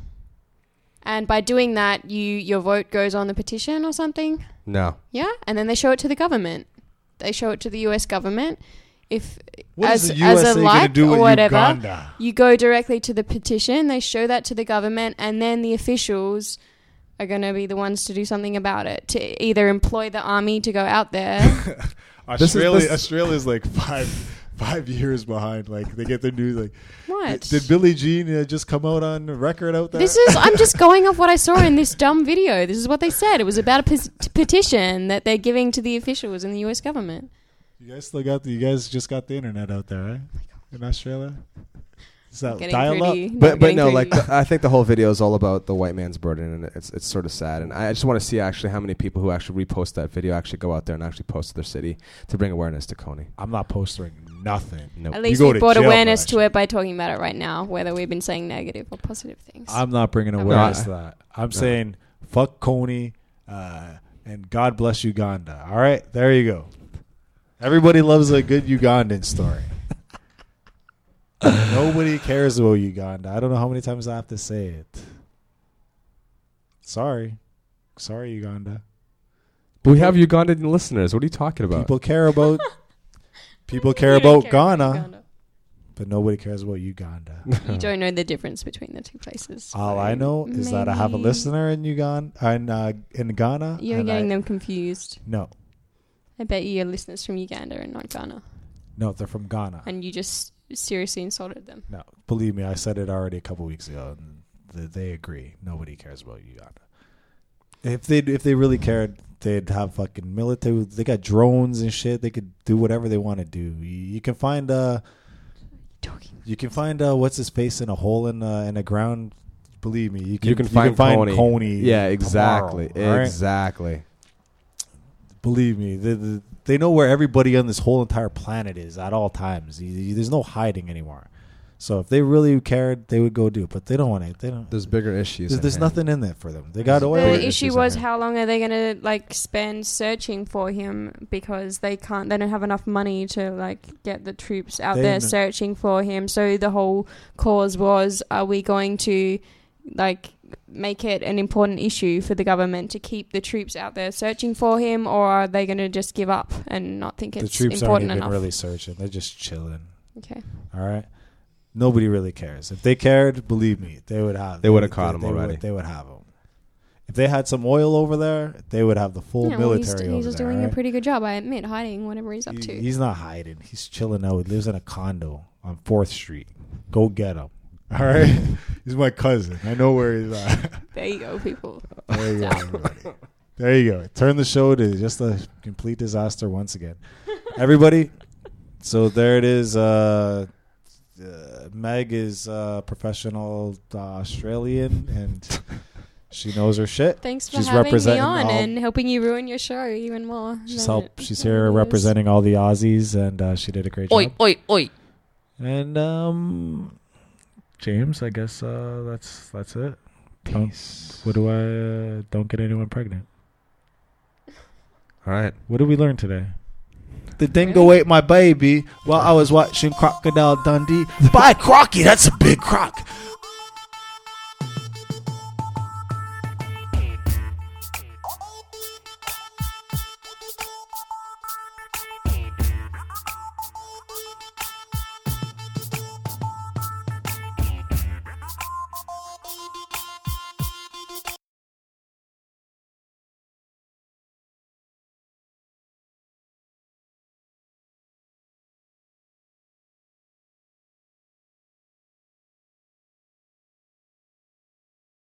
And by doing that, you your vote goes on the petition or something. No. Yeah, and then they show it to the government. They show it to the U S government. If What as is the as U S A a gonna like do or with whatever, Uganda? you go directly to the petition. They show that to the government, and then the officials are going to be the ones to do something about it. To either employ the army to go out there. This is- Australia, this- Australia's like five, five years behind. Like they get their news. Like, What? did Billie Jean uh, just come out on record out there? This is. I'm just going off what I saw in this dumb video. This is what they said. It was about a pes- petition that they're giving to the officials in the U S government. You guys still got the, you guys just got the internet out there, right? In Australia? Is that Getting dial up? pretty- But not but getting no, pretty- like the, I think the whole video is all about the white man's burden, and it's it's sort of sad. And I just want to see actually how many people who actually repost that video actually go out there and actually post to their city to bring awareness to Coney. I'm not posting nothing. Nope. At You least go we to brought jail for awareness that to it by talking about it right now, whether we've been saying negative or positive things. I'm not bringing No, awareness I- to that. I'm saying fuck Coney uh, and God bless Uganda. All right, there you go. Everybody loves a good Ugandan story. Nobody cares about Uganda. I don't know how many times I have to say it. Sorry. Sorry, Uganda. But we have Ugandan listeners. What are you talking about? People care about people care You don't about Ghana, Uganda. but nobody cares about Uganda. You don't know the difference between the two places. All so I know is that I have a maybe listener in Uganda, in, uh, in Ghana. You're and getting I- them confused. No, I bet you your listeners from Uganda and not Ghana, no, they're from Ghana. and you just seriously insulted them. No, believe me, I said it already a couple weeks ago, and th- they agree. Nobody cares about Uganda. If they if they really cared, they'd have fucking military. They got drones and shit. They could do whatever they want to do. You, you can find uh, Talking. you can find uh, what's his face in a hole in uh, in the ground. Believe me, you can you can find, Coney. Coney. Yeah, exactly, tomorrow, all right? exactly. Believe me, they, they, they know where everybody on this whole entire planet is at all times. You- you- There's no hiding anymore. So if they really cared, they would go do it. But they don't want it. They don't. There's bigger issues. There's, at there's hand. nothing in there for them. They got oil. bigger The issue issues at was hand. how long are they going to like spend searching for him, because they can't. They don't have enough money to like get the troops out They there kn- searching for him. So the whole cause was: are we going to like make it an important issue for the government to keep the troops out there searching for him, or are they going to just give up and not think The it's troops aren't important even enough? really searching. They're just chilling. Okay. All right. Nobody really cares. If they cared, believe me, they would have. They would have caught him they already. Would, they would have him. If they had some oil over there, they would have the full Yeah, well, he's, military he's over just there. doing all a right? pretty good job, I admit, hiding whatever he's up He- to. He's not hiding. He's chilling out. He lives in a condo on fourth Street. Go get him. All right. He's my cousin. I know where he's at. There you go, people. There you go. Everybody. There you go. Turn the show to just a complete disaster once again. Everybody. So there it is. Uh, uh, Meg is a professional uh, Australian, and she knows her shit. Thanks for She's having me representing on all- and helping you ruin your show even more. She's than help. it She's here already is. representing all the Aussies, and uh, she did a great Oi, job. oi, oi. And um, James, I guess uh, that's that's it. Don't, what do I? Uh, don't get anyone pregnant. All right. What did we learn today? The dingo ate my baby while I was watching Crocodile Dundee. By Crocky, that's a big croc.